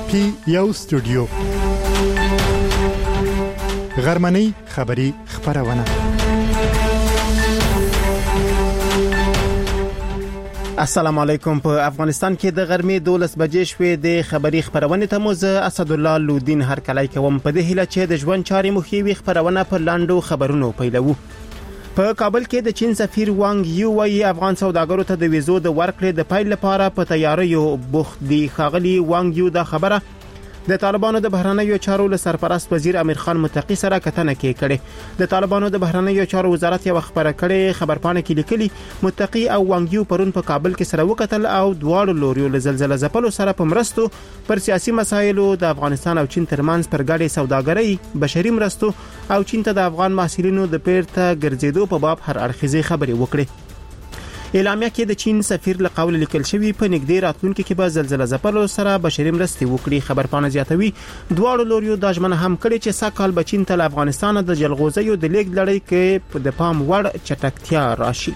پی یو سټوډیو غرمنۍ خبری خبرونه. السلام علیکم. په افغانستان کې د غرمې 12 بجې شوې د خبری خبرونه ته موزه اسد الله لودین هر کله کوم په دې هیله چې د ژوند چاري مخیوي خبرونه په لاندو خبرونو پیلوو. په کابل کې د چین سفیر وانګ یو وايي افغان سوداګرو ته د ویزو د ورکړې د پیل لپاره په تیاریو بوخت دي. خاغلی وانګ یو د خبره د طالبانو د بهرنیو چارو له سرپرست وزیر امیر خان متقی سره کتنه کړې. د طالبانو د بهرنیو چارو وزارت یو خبره کړې خبرپاڼه کې لیکلي متقی او وانګ یو پرون په کابل کې سره وکتل او دواړو لوريو له زلزلې ځپلو سره په مرستو پر سیاسي مسایلو د افغانستان او چین ترمنځ پر ګډې سوداګرۍ بشري مرستو او چین ته د افغان محصلینو د پیرته ګرځېدو په باب هر اړخیزه خبرې وکړې. اعلامیه کې د چین سفیر له قول لیکل شوی په نږدې راتلونکي کې به زلزلې ځپلو سره بشري مرستې وکړي. خبرپاڼه زیاتوي دواړو لوريو د ژمنه هم کړي چې ساکال به چین ته افغانستان د جلغوزیو د لیک لړۍ کې د پام وړ چټکتیا راشي.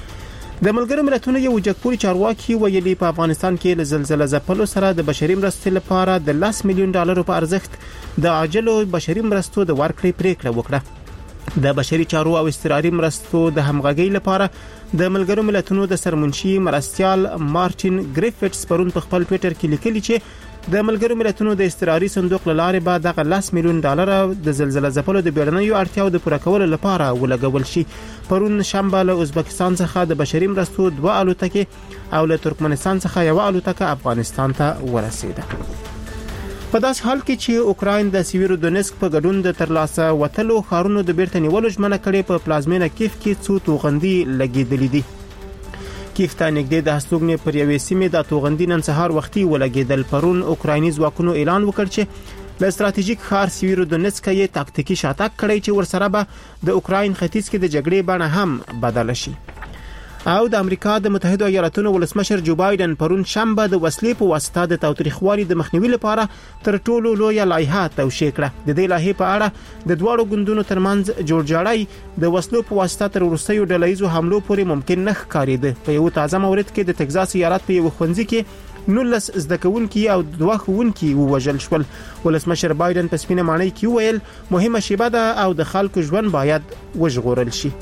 د ملګرو ملتونو یو جګپوري چارواکي ویلي په افغانستان کې له زلزلې ځپلو سره د بشري مرستې لپاره د $10 ملیون په ارزښت د عاجلو بشري مرستو د ورکړې پریکړه وکړه. د بشري چارو او استراري مرستو د همغږۍ لپاره د ملګرو ملتونو د سرمنشي مرستيال مارټین ګریفټس پرون په خپل ټوئیټر کې لیکلي چې د ملګرو ملتونو د استراري صندوق لاره به د $10 ملیون د زلزلې ځپلو د بیړنیو اړتیاو د پوره کولو لپاره ولګول شي. پرون شنبه له ازبکستان څخه د بشري مرستو 2 الوتکې او له ترکمنستان څخه یو الوتکه افغانستان ته ورسیده. په داس حال کې چې اوکراین د سیویرو دونسک په ګډون د ترلاسه وټلو خارونو د بیرته نیولو ژمنه کړې په پلازمینه کیف کې څو توغندي لګیدلې دي. کیف ته نږدې د هستوګنې پر یوې سیمې د توغندي نن سهار وختي ولګیدل. پرون اوکرایني ځواکونو اعلان وکړ چې د استراتیژیک ښار سیویرو دونسک یې تاکتیکي شاتګ کړی چې ورسره به د اوکراین ختیځ کې د جګړې بڼه هم بدل شي. او د امریکا د متحده ایالاتونو ولسمشر جو بایدن پرون شنبه د وسلې په واسطه د تاوتریخوالي د مخنیوي لپاره تر ټولو لوی لایحه توشیح کړه. د دې لایحې په اړه د دوړو ګوندونو ترمنځ جوړجاړی د وسلو په واسطه تر وروستیو ډلهیزو حملو پورې ممکن نه ښکارېده. په یو تازه مورد کې د تگزاس ایالت په یو ښوونځي کې 19 زده کوونکي او 2 ښوونکي ووژل شول. ولسمشر بایدن په سپینه معنی کې ویل مهمه شیبه ده او د خلکو ژوند باید وژغورل شي.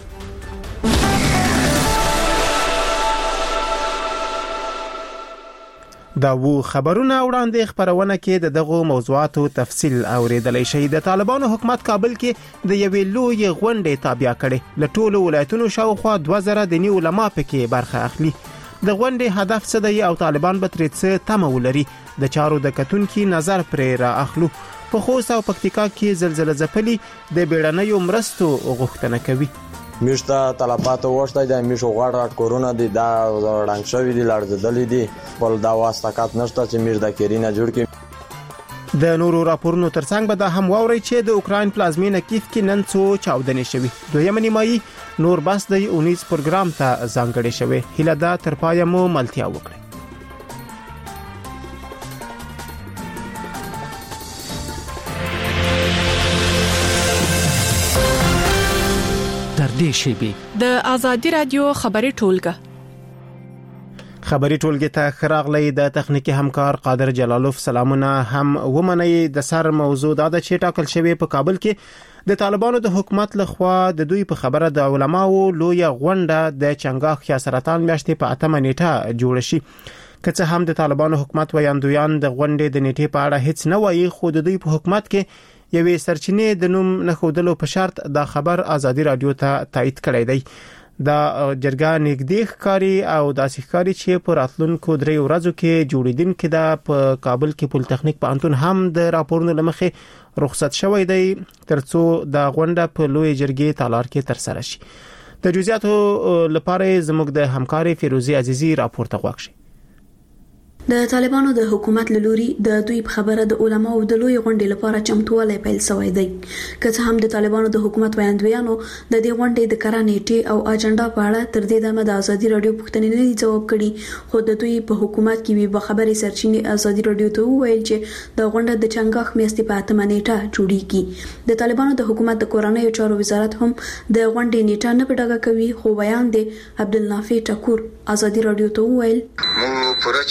دا وو خبرونه وړاندې خبرونه کې د دغه موضوعاتو تفصیل اوریدلای شي. د طالبانو حکومت کابل کې د یوې لوی غونډې تابع کړي. له ټولو ولایتونو شاوخوا 2000 دیني علما پکې برخه اخلي. د غونډې هدف څه دی او طالبان به ترې څه تمه ولري د چارو د کتونکو نظر پرې را اخلو. په خوست او پکتیکا کې زلزلې ځپلي د بیړنیو مرستو غوښتنه کوي. میشته طلبات ورشته د میشو غړ کورونا دي دا رنګ شوی دي لړزدلې دي بل دا واسطات نشته چې میر د کیرینه جوړ کی. د نورو راپورونو ترڅنګ به دا هم واوري چې د اوکراین پلازمینه کیف کې نن څو چاودنې شوي. دویم نیمایي نور بس د 19 پروګرام ته ځانګړی شوی. هله دا تر پایه مو ملتیا وکړي. د ازادي رادیو خبري ټولګه خبري ټولګه ته خراغلي د تخنیکی همکار قادر جلالوف سلامونه هم ومني. د سر موضوع دا د چې ټاکل شوی په کابل کې د طالبانو د حکومت لخوا د دوی په خبره د علماو لوی غونډه د چنګاخ یا سرطان میاشتې په 8 نیټه جوړ شي. که څه هم د طالبانو حکومت ویاندویان د غونډې د نیټې په اړه هیڅ نه وایي خو د دوی په حکومت کې یوې سرچینې د نوم نه خودلو په شرط دا خبر ازادي رادیو ته تایید کړی دی. دا جرګه نږدې ښکاری او داسې ښکاری چې په راتلونکو 3 ورځو کې جوړیدونکو د په کابل کې پولیټیکنیک پوهنتون هم د راپورونو لمخې رخصت شوی دی ترڅو د غونډه په لوی جرګې تالار کې تر سره شي. د جزئیاتو لپاره زموږ د همکاري فیروزي عزیزي راپور ته غواړئ. د طالبانو د حکومت لوري د دوی په خبره د علماو د لوی غونډې لپاره چمتووالی پیل شوی دی. که څه هم د طالبانو د حکومت ویاندویانو د دې غونډې د کره نیټه او اجنډا په اړه تر دې دمه د ازادي رادیو پوښتنې نه جواب کړي خو د دوی په حکومت کې وی به خبري سرچینې ازادي رادیو ته ویل چې د غونډې د چنګاخ میاشتې په 8 نیټه جوړیږي. د طالبانو د حکومت د کورنۍ چارو وزارت هم د غونډې نیټه نه پټه کوي خو بیان دی عبدالنافع ټکور ازادي رادیو ته ویل مو پوره چمتو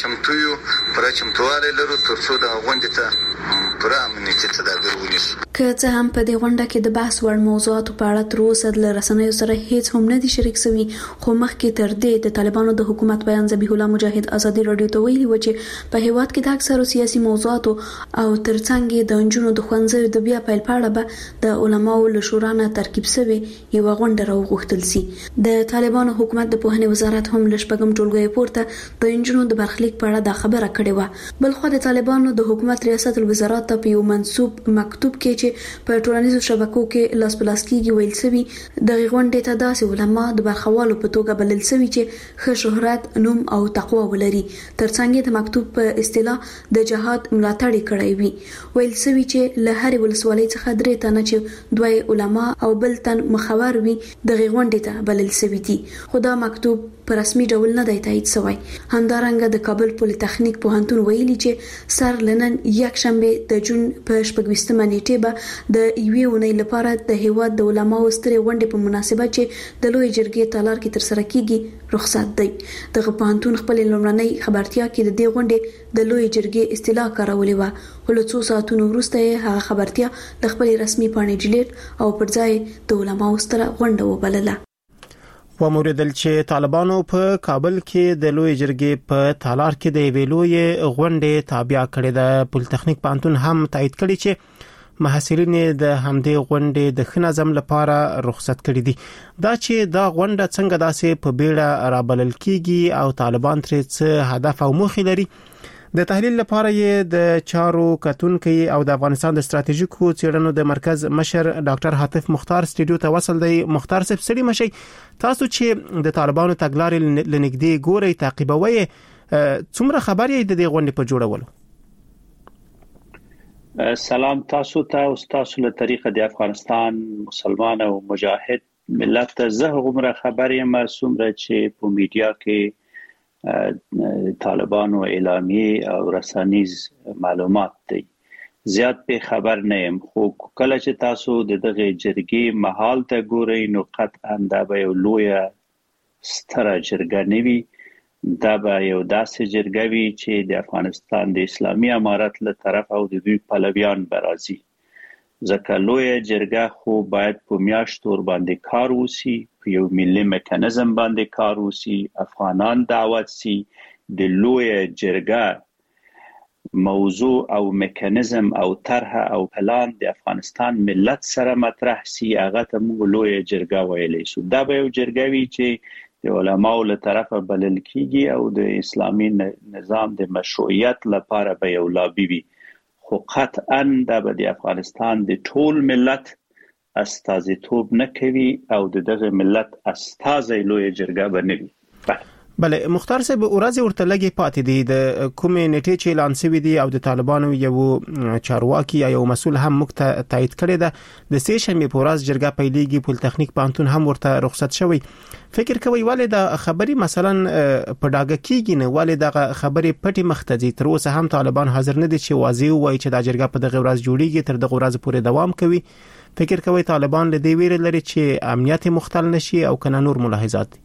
یو پر چمتواله لرو ترڅو د غونډې ته پر امنیتي تدابیر ونیسو. که څه هم په دې غونډه کې د بحث وړ موضوعاتو په اړه تر اوسه د رسنیو سره هیڅ هم نه دي شریک شوي، خو مخکې تر دې د طالبانو د حکومت بیان ذبیح الله مجاهد ازادي رادیو ته ویلي و چې په هیواد کې د اکثرو سیاسي موضوعاتو او ترڅنګ د نجونو د ښوونځیو د بیا پیل په اړه به د علماو له شورا نه ترکیب شوی یو غونډه راوغوښتل سي. د طالبانو حکومت د پوهنې وزارت هم له شپږم ټولګي پورته د نجونو د برخلیک په اړه دا خبره کړې و. بلخو د طالبانو د حکومت ریاست الوزارات ته په یو منسوب مکتوب کې چې په ټولنیزو شبکو کې لاس په لاس کېږي ویل شوی د غونډې ته داسې علما د برخوالو په توګه بلل شوی چې ښه شهرت، نوم او تقوا ولري، ترڅنګ د مکتوب په اصطلاح د جهاد ملاتړ کړی وي. ویل شوی چې له هر ولسوالۍ څخه درې تنه چې دوی علما او بل تن مخور وي د غونډې ته بلل شوی دي، خو دا مکتوب په رسمي ډول نه دی تایید شوی. همدارنګه د کابل پولی تخنیک پوهنتون ویلي چې سر لنن یک شنبه د جون په 26مه نیټه به د یوې اونۍ لپاره د هیواد د علماو سترې غونډې په مناسبت چې د لوی جرګې تالار کې ترسره کیږي رخصت دی. دغه پوهنتون خپل لومړنۍ خبرتیا کې د دې غونډې د لوی جرګې اصطلاح کارولې و، خو له څو ساعتونو وروسته هغه خبرتیا د خپل رسمي پاڼې ډیلیټ او پر ځای د علماو ستره غونډه وبلله. وموریدل چې طالبانو په کابل کې د لوی جرګې په تالار کې د ویلوی غونډې تابع کړې ده. پولی تخنیک پوهنتون هم تایید کړی چې محصلین د همدې غونډې د ښه نظم لپاره رخصت کړي دي. دا چې دا غونډه څنګه داسې په بیړه رابلل کیږي او طالبان ترې څه هدف او موخه لري، د تحلیل لپاره یې د چارو کتونکي او د افغانستان د ستراتیژیکو څېړنو د مرکز مشر ډاکټر حاتف مختار سټوډیو ته وصل دی. مختار صاحب سړي مشي، تاسو چې د طالبانو تګلارې لنګدي ګوري تعقیبوي، څومره خبر یې د دې غونډې په جوړولو؟ سلام تاسو ته او تاسو له طریقه د افغانستان مسلمان او مجاهد ملت ته زه غومره خبر یم څومره چې په میډیا کې طالبانو اعلامیه او رسانیز معلومات دی. زیات په خبر نه یم، خو کله چې تاسو د دغه جرګې محل ته ګورئ نو قطعا دا به یو لوی ستره جرګه نه وي، دا به یو داسې جرګه وي چې د افغانستان د اسلامي امارت له طرف او د دوی پلویان برازي. ځکه لوی جرګه خو باید په میاشت ور باندې کار وسی، په یو ملي میکانیزم باندې کار وسی، افغانان دعوت سی، د لوی جرګه موضوع او میکانیزم او طرح او پلان د افغانستان ملت سره مطرح سی، هغه ته موږ لوی جرګه ویلی شو. دا به یو جرګه وي چې د علماو له طرفه بلل کیږي او د اسلامي نظام د مشروعیت لپاره به یو لابي وي، خو قطعا دا به د افغانستان د ټول ملت استازیتوب نه کوي او دغه ملت استازی لوی جرګه به نه وي. بله مختار صاحب، ورځ ورته لګي پاتې دي د کومې نیټې چې اعلان شوی دی او د طالبانو یو چارواکي یا یو مسول هم مکته تایید کړی ده د سه شنبه په ورځ جرګه پیلېږي. پولی تخنیک پوهنتون هم ورته رخصت شوی. فکر کوي ولې د خبري مثلا په ډاګه کېږي نه، ولې د خبري پټي مختدي تر اوسه هم طالبان حاضر نه دي چې واضح وایي چې د جرګه په دغه ورځ جوړیږي، تر دغه ورځ پورې دوام کوي. فکر کوي طالبان له دې ویره لري چې امنیت مختل نشي او کنه نور ملاحظات؟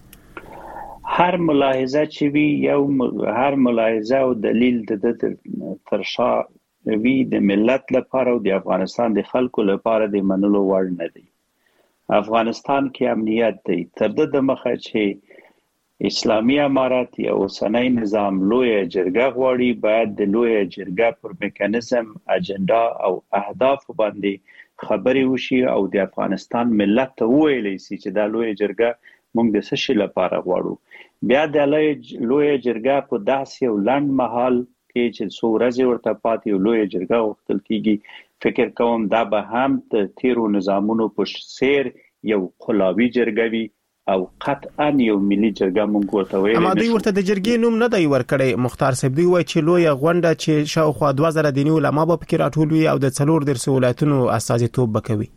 هر ملاحظه چې وی هر ملاحظه او دلیل د ترشا وی د ملت لپاره او د افغانستان د خلکو لپاره د منلو وړ نه دی. افغانستان کې امنیت دی، تر د مخه چې اسلامي امارات یا اوسنۍ نظام لوی جرګه غواړي، باید د لوی جرګه پر میکانیزم، اجنډا او اهداف باندې خبرې وشي او د افغانستان ملت ته وویل شي چې دا لوی جرګه موږ د څه شي لپاره غواړو. بیا د لوی جرګه په داسې یو لنډ مهال کې چې څو ورځې ورته پاتې یو لوی جرګه غوښتل کیږي، فکر کوم دا به هم د تیرو نظامونو په څیر یو قلابي جرګه وي او قطعا یو ملي جرګه مونږ ورته ویل. اما دوی ورته د جرګې نوم نه دی ورکړی. مختار صاحب، دوی وایي چې لوی غونډه چې شاوخوا 2000 دیني علما به پکې راټول وي او د 4 ولایتونو استازیتوب وکوي.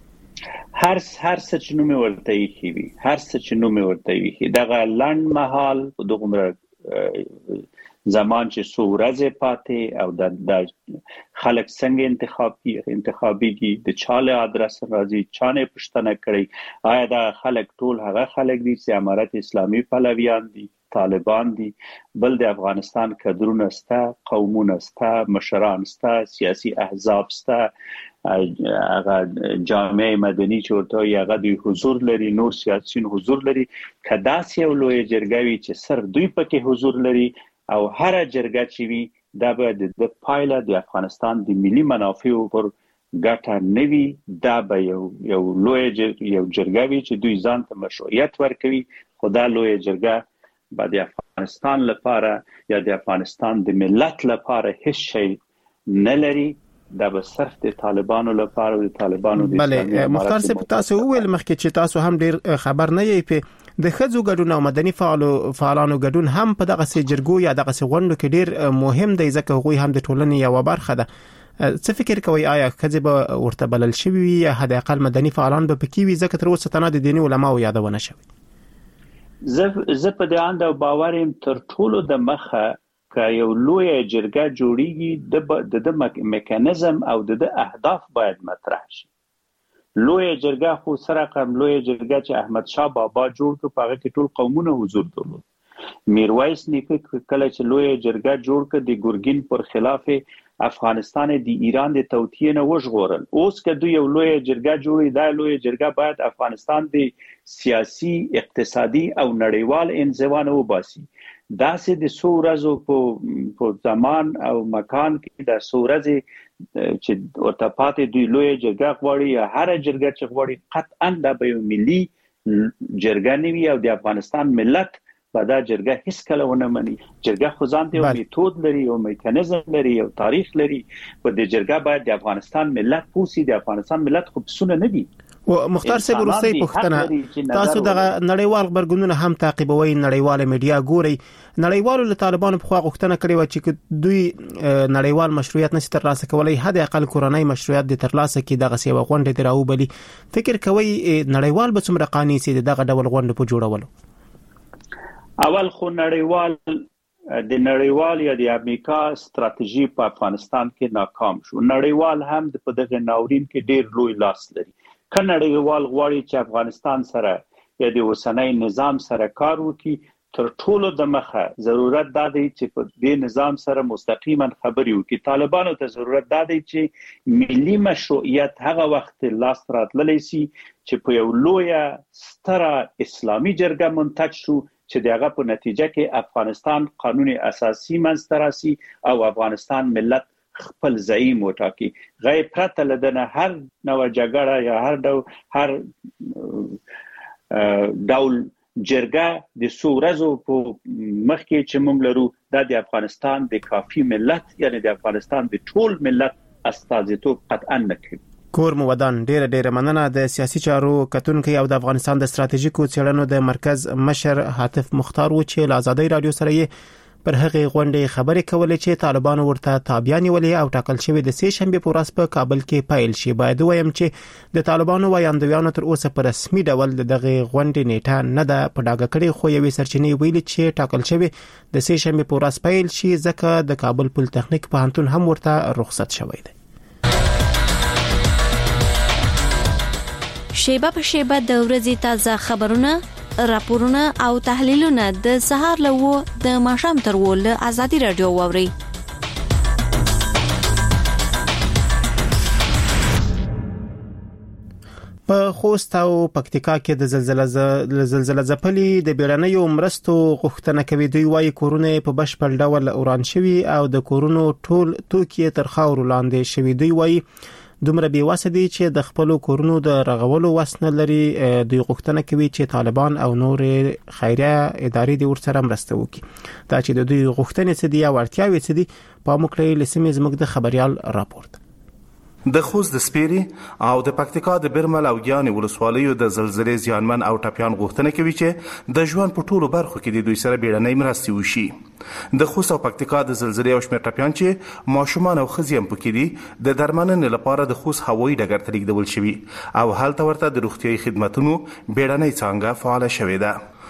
هر څه چې نوم ورته یې وي، هر څه چې نوم ورته یې دغه لنډ مهال په دغه زمان چې څو ورځې پاتې او د خلک څنګه انتخابيږي، د چاله ادرس راځي، چانه پښتنه کړي، آیا دا خلک ټول هغه خلک دي چې امارت اسلامي پلویان دي طالبان دي، بل د افغانستان کډرونه ستا، قومونه ستا، مشران ستا، سیاسي احزاب ستا، هغه جامعه مدني چې ورته هغه د حضور لري، نور سیاسيون حضور لري. کداسې یو لوی جرګه وي چې صرف دوی پکې حضور لري او هر جرګه چې وي دا به د پایله د افغانستان د ملي منافعو پر ګټه نه وي. دا به یو لوی جرګه وي چې دوی ځان ته مشروعیت ورکوي، خو دا لوی جرګه به د افغانستان لپاره یا د افغانستان د ملت لپاره هیڅ شی نه لري. دا به صرف د طالبانو لپاره او د طالبانو د بله مختار صاحب تاسو ویل مخکې چې تاسو هم ډیر خبر نه یې په د خځو ګډون او مدني فعالانو ګډون هم په دغه سي جرګو یا دغه سي غونډو کې ډیر مهم دی ځکه هغوی هم د ټولنې یو برخه ده. څه فکر کوي آیا خځې به ورته بلل شوي وي یا حد اقل مدني فعالان به پکې وي ځکه تر اوسه تنه د دیني علماو یادونه شوی؟ زه په دې اند باور يم تر ټولو د مخه که یو لوی جرګه جوړیږي د میکانیزم او د اهداف باید مطرح شي. لوی جرګه خو سره کوم لوی جرګه چې احمد شاه بابا جوړ کړ په هغه کې ټول قومونه حضور درلود. میرویس نیکه کله چې لوی جرګه جوړ کړ د ګورګین پر خلاف افغانستان د ایران د توطیه نه وژغورل. اوس که دوی یو لوی جرګه جوړي دا لوی جرګه باید افغانستان د سیاسي، اقتصادي او نړیوال انزوا نه وباسي. دا سه د سورزو په زمان او مکان کې د سورزي چې ورته پاتې دوی لوی جرګه غواړي یا هر جرګه چې غواړي قطعا د به ملي جرګه نه وي او د افغانستان ملت په دا جرګه هیڅ کله ونه مني. جرګه خو ځان ته یو میتود لري او میکانیزم لري او تاریخ لري. په دې جرګه باید د افغانستان ملت پوسی، د افغانستان ملت خو پسونه نه دي. و مختار صاحب روسي پښتنه تاسو دغه نړیوال خبرګونونه هم تعقیبوي، نړیواله میډیا ګوري. نړیوالو له طالبانو په خوا غوښتنه کړې و چې دوی نړیوال مشروعیت نشي ترلاسه کولای، حد اقل کورنۍ مشروعیت د ترلاسه کې دغه سی غونډه دراوبلي. فکر کوي نړیوال به څومره قانوني سي دغه ډول غونډه په جوړولو؟ اول خو نړیوال یا د امریکا ستراتیژي په افغانستان کې ناکام شو. نړیوال هم په دغه ناورین کې ډیر لوی لاس لري. که نړیوال غواړي چې افغانستان سره یا د اوسنۍ نظام سره کار وکړي، تر ټولو د مخه ضرورت دا دی چې په دې نظام سره مستقیما خبري وکړي. طالبانو ته ضرورت دا دی چې ملي مشروعیت هغه وخت لاس راتللی سي چې په یو لوی ستره اسلامي جرګه منتج شو چې دغه په نتیجه کې افغانستان قانون اساسي منځته راسي او افغانستان ملت خپل زعیم وټاکي. غیر پرته لدنه هر نوع جګړه یا هر ډول جرګه د سورزو په مخ کې چې موږ لرو دا د افغانستان د کافي ملت یعنی د افغانستان د ټول ملت استازیتوب قطعا نه کوي. کور مو ودان ډیره مننه د سیاسي چارو کتونکو او د افغانستان د ستراتیژیکو څېړنو د مرکز مشر حاتف مختار و چې له آزادۍ رادیو سره یې پر هغه غونډې خبرې کولې چې طالبانو ورته تابع نیولې او ټاکل شوی د سه شنبه په ورځ په کابل کې پیل شي. باید وایم چې د طالبانو وایاندویانو تر اوسه په رسمي ډول دغه غونډې نیټه نه ده په ډاګه کړې، خو یوې سرچینې ویلي چې ټاکل شوی د سه شنبه په ورځ پیل شي ځکه د کابل پولیټیکنیک پوهنتون هم ورته رخصت شوی دی. شیبه په شیبه د ورځې تازه خبرونه، راپورونه او تحلیلونه د سهار له د ماښام تر ول آزادي رادیو ووري. په خوست او پکتیکا کې د زلزلې ځپلي د بیړنیو مرستو غوښتنه کوي. دوی وايي کورونه په بشپړ ډول اوران شوي او د کورونو ټول توکي تر خاورو لاندې شوي. دوی وايي دومره بې وسه دي چې د خپل کورونو د رغولو وس نه لري. دوی غوښتنه کوي چې طالبان او نور خیریه ادارې د ورسره مرسته وکړي. دا چې د دوی غوښتنې څه دي او اړتیاوې څه دي په موکړې لسمې زموږ د خبريال راپورټ. د خوست د سپيري او د پکتیکا د برمل او ګیانې ولسوالیو د زلزلې زیانمن او ټپيان غوښتنه کوي چې د ژوند په ټولو برخو کې د دوی سره بیړنۍ مرستې وشي. د خوست او پکتیکا د زلزلې او شمېر ټپيان چې ماشومان او ښځې هم پکې دي د درملنې لپاره د خوست هوایي ډګر ته لیږدول شوي او هلته ورته د روغتیايي خدماتونو بیړنۍ څانګه فعاله شوې ده.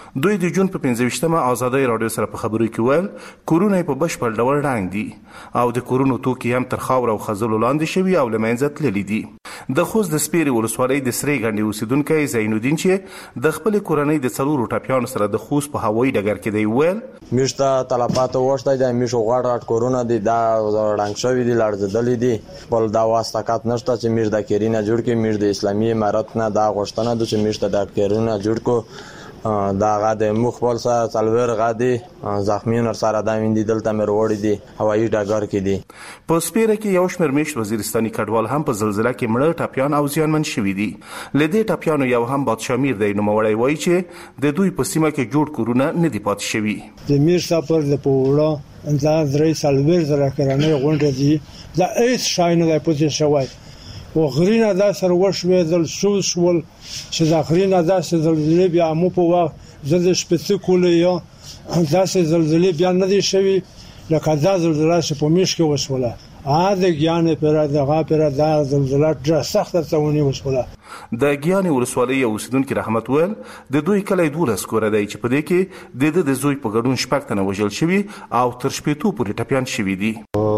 دوی د جون په 15مه آزادۍ رادیو سره په خبرو کې ویل کورونه په بشپړ ډول ړنګ دي او د کورونو توکي هم تر خاور او خزلو لاندې شوي او له منځه تللي دي. د خوست د سپیرې ولسوالۍ د سرې ګنډې اوسیدونکی زین الدین چې د خپلې کورنۍ د 4 ټاپیانو سره د خوست په هوایي ډګر کې دی ویل میشته تلفات وشتای د میشو غاړ کورونه دي دا ړنګ شوي دي لړزدلې دي بل دا واسطات نشته چې میش د کیرینه جوړ کې میش د اسلامي امارت نه دا غوښتنه د چې میشته د کیرینه جوړ کو دا غاده مخبل سره څلور غاده زخمیون سره د ویندي دلته مې وروړي دي هوایي ډګر کې دي. په سپیره کې یو شمېر میشت وزیرستاني کډوال هم په زلزلہ کې مړه ټاپیان او زیانمن شوي دي. لدې ټاپیانو یو هم بادشامیر دی نوموړی وایي چې د دوی په سیمه کې جوړ کورونه نه دي پاتې شوي. د میر سفر د پوره انداز درې سالور زره کرانه غونډه دي دا ایس شاینه د پوزیشن شوی و غرینه دا سره وشوي دل شول چې دا غرینه دا زلزلې بیا مو په وخت زده شپته کولې یا دا زلزلې بیا نه دي شوی لکه دا زلزلې چې په میش کې وشوله د ګیان پر دغه پر دا زلزلې ډېر سخت تاونی وشوله. د ګیان ولسوالۍ اوسیدونکو رحمت ول د دوی کلی 12 کور دی چې په دې کې د زوی په ګډون شپږ تنه وژل شوي او تر شپېتو پورې ټپیان شوي دي.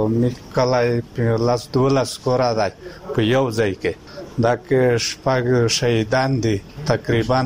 کلی په لاس 12 کور دی په یو ځای کې دا کې شپږ شهیدان دي تقریبا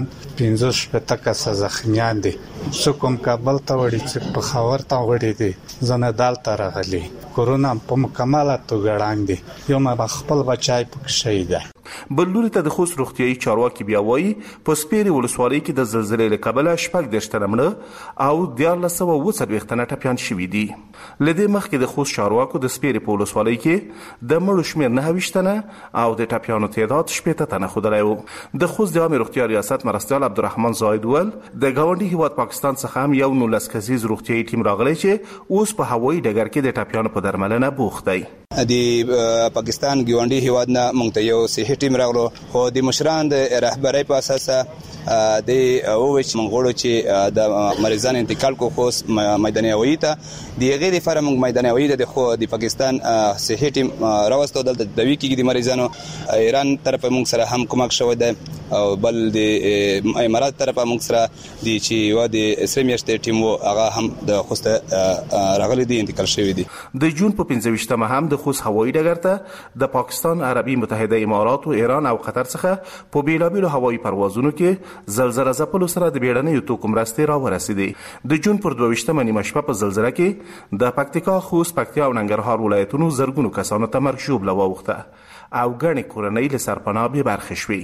15 کسه زخمیان دي. څوک کابل ته وړي چې په خاور ته وړي دي زنه دالته راغلي کورونا په مکمله توګه ړنګ دي یو ما خپل بچای په شهید دی. بل لوري ته د خوست روغتيایي چارواکي بیا وایي په سپیرې ولسوالۍ کې د زلزلې له کبله شپږ درشتنه مړه او 1440 تنه ټپیان شوي دي. لدې مخکې د خوست چارواکو د سپیرې په ولسوالۍ کې د مړو شمېر 29 تنه او د ټپیانو تعداد 80 تنه ښودلی و. د خوست د عامې روغتیا ریاست مرستیال عبدالرحمن زاید ول د ګاونډي هیواد پاکستان څخه هم یو 19 کسیز روغتیایي ټیم راغلی چې اوس په هوایي ډګر کې د ټپیانو په درملنه بوخت دی. د پاکستان ګاونډي هیواد نه مونږ ته یو صحي ټیم راغلو خو د مشران د رهبرۍ په اساس د اووچ منغولو چې د مریضان انتقال کو خو میدان هوایي ته د غیر فرم میدان هوایي د خو د پاکستان صحي ټیم راوستو د دوی کې د مریضانو ایران طرف موږ سره هم کومک شوی دی او بل د امارات طرف موږ سره د چې و د سریمیشت ټیم هغه هم د خوست راغلي دي انتقال شوی دي. د جون په 15مه هم د خوست هوایي ډګر ته د پاکستان عربي متحده امارات او ایران او قطر څخه په بیلابیلو هوایي پروازونو کې زلزلہ ځپلو سره د بیړنیو توکو مرستې راورسېدې. د جون پر 22مه نیمه شپه په زلزلہ کې د پکتیکا، خوست، پکتیا او ننګرهار ولایتونو زرګونو کسانو ته مرګ ژوبله واوښته او ګڼې کورنۍ له سرپناه بې برخې شوې.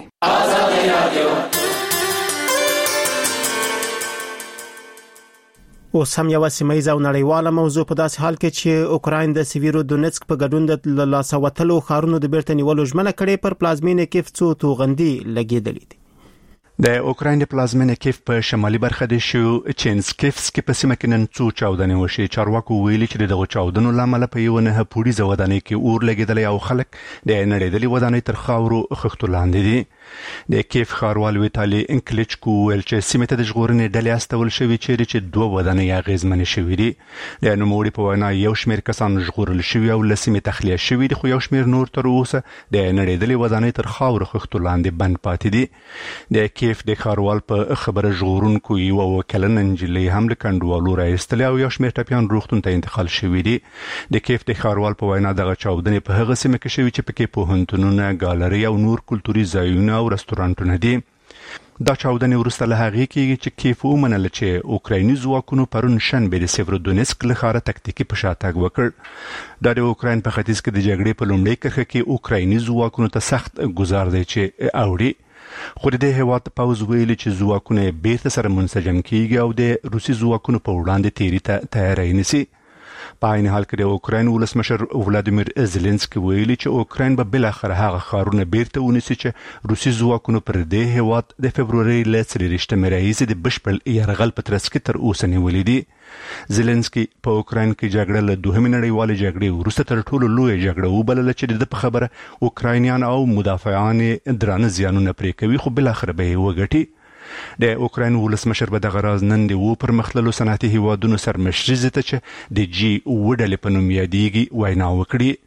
اوس هم یو سیمایي او نړیواله موضوع په داسې حال کې چې اوکراین د سیویرو دونیتسک په ګډون د لاسه وتلو ښارونو د بیرته نیولو ژمنه کړې پر پلازمینې کیف څو توغندي لګېدلې دي. د اوکراین د پلازمینې کیف په شمالي برخه د شوچینسکیفسکي په سیمه کې نن څو چاودنې وشي. چارواکو ویلي چې دغه چاودنو لامل په یو نه پوډیزه ودانۍ کې اور لګیدلی او خلک د نړیدلې ودانۍ تر خاورو خښتو لاندې دي. د کیف ښاروال ویتالي انکلیچکو ویل چې سیمه ته د ژغورنې ډلې استول شوي چیرې چې 2 ودانۍ اغیزمنې شوي دي. د نوموړي په وینا یو شمېر کسان ژغورل شوي او له سیمې تخلیه شوي دي خو یو شمېر نور تر اوسه د نړیدلې ودانۍ تر خاورو خښتو لاندې بند پاتې دي. د کیف د ښاروال په خبره ژغورونکو یو وکیلن انجلي هم له کندوالو راایستل او یو شمېر ټپیان روغتون ته انتقال شوي دي. د کیف د ښاروال په وینا دغه چاودنې په هغه سیمه کې شوي چې پکې پوهنتونونه، ګالري او نور کلتوري ځایونه او رستورانټونه دي. دا چاودنې وروسته له هغې کېږي چې کیف ومنله چې اوکرایني ځواکونو پرون شنبې د سیورودونیسک له ښاره تکتیکي په شاتګ وکړ. دا د اوکراین په ختیځ کې د جګړې په لومړۍ کرښه کې اوکرایني ځواکونو ته سخت ګزار دی چې اوړي. خو د دې هیواد پوځ ویلي چې ځواکونه بیرته سره منسجم کیږي او د روسي ځواکونو په وړاندې تیری ته تیاری نیسي. په عین حال کې د اوکراین ولسمشر ولادیمیر زيلنسکي ویلي چې اوکراین به بلاخره هغه ښارونه بیرته ونیسي چې روسي ځواکونو پر دې هیواد د فبروري له 23مې راهیسې د بشپړ یرغل په ترڅ کې تر اوسه نیولې دي. زيلنسکي په اوکراین کې جګړه له دوهمې نړیوالې جګړې وروسته تر ټولو لویه جګړه وبلله چې د په خبره اوکراینیان او مدافعان درانه زیانونه پرې کوي خو بلاخره به یې وګټي. د اوکراین ولسمشر به دغه راز نن د پرمختللو صنعتي هیوادونو سرمشري ته چې د G ډلې په نوم یادېږي وینا وکړي.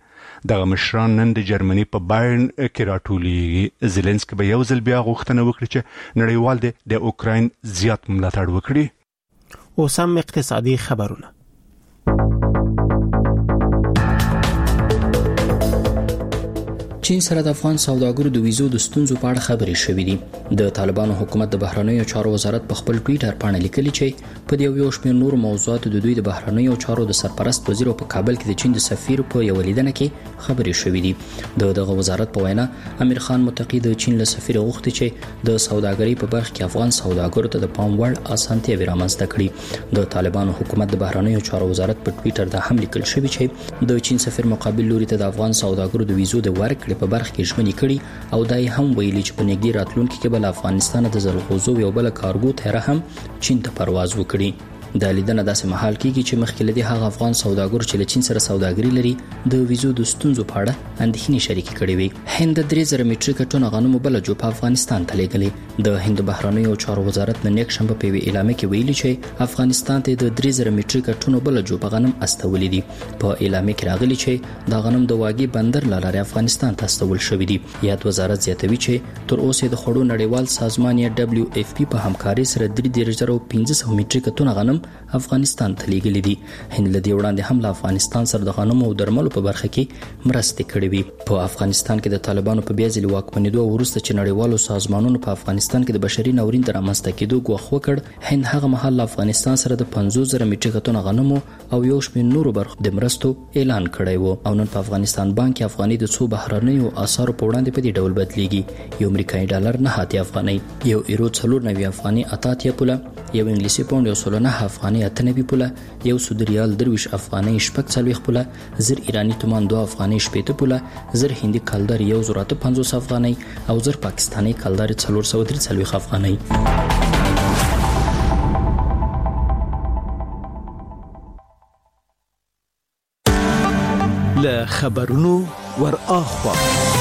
دغه مشران نن د جرمني په بایرن کې راټولېږي. زيلنسکي به یو ځل بیا غوښتنه وکړي چې نړیوال د اوکراین زیات ملاتړ وکړي. اوس هم اقتصادي خبرونه. چین سره د افغان سوداګرو د ویزو د ستونزو په اړه خبرې شوې دي. د طالبانو حکومت د بهرنیو چارو وزارت په خپل ټوئیټر باندې لیکلي چې په یو شمېر نور موضوعاتو د دوی د بهرنیو چارو د سرپرست وزیر په کابل کې د چین د سفیر په یو لیدنه کې خبرې شوې دي. دغه وزارت په وینا امیر خان متقی د چین له سفیر غوښتي چې د سوداګرۍ په برخه کې افغان سوداګرو ته د پام وړ اسانتیاوې رامنځته کړي. د طالبانو حکومت د بهرنیو چارو وزارت په ټوئیټر دا هم لیکل شوی چې د چین سفیر مقابل لوري ته د افغان سوداګرو د ویزو د ورکړې په برخه کې ژمنې کړي او دای هم ویلي چې په نږدې راتلونکي کې بل افغانستان د زلغوزو یو بل کارګو طیاره هم چین ته پرواز وکړي. د لیدنه داسې مهال کېږي چې مخکې لدی هغه افغان سوداګر چې له چین سره سوداګري لري د ویزو د ستونزو په اړه اندېښنې شریکې کړې وي. هند 3000 میټریک ټن غنمو بل جوپ افغانستان ته لېږلي. د هند بهرنیو چارو وزارت نن یک شنبه په اعلامیه کې ویلي چې افغانستان ته د 3000 میټریک ټن بل جوپ غنم استولې دي. په اعلامیه کې راغلي چې د غنم د واګي بندر لاره افغانستان ته استول شوې دي. یاد وزارت زیاتوي چې تر اوسه د خړو نړیوال سازمان یا WFP په همکاري سره 3500 میټریک ټن غنم افغانستان ته لیږلي دي. هند له دې وړاندې هم له افغانستان سره د غنمو او درملو په برخه کې مرستې کړې وي. په افغانستان کې د طالبانو په بیا ځلې واکمنېدو وروسته چې نړیوالو سازمانونو په افغانستان کې د بشري ناورین د رامنځته کېدو ګواښ وکړ، هند هغه مهال له افغانستان سره د 50000 میټریک ټن غنمو او یو شمېر نورو برخو د مرستو اعلان کړی و. او نن په افغانستان بانک افغاني د څو بهرنیو اسعارو په وړاندې په دې ډول بدلیږي. یو امریکایي ډالر 9 افغاني، یو یورو 4 افغاني 8 پوله، یو انګلیسي پاوند یو 9 افغاني 98 پوله، یو سعودي ریال 23 افغاني 40 پوله، زر ایرانی تومان 2 افغاني 80 پوله، زر هندي کلدار 1050 افغاني او زر پاکستاني کلدار 443 افغاني. له خبرونو ور اخوا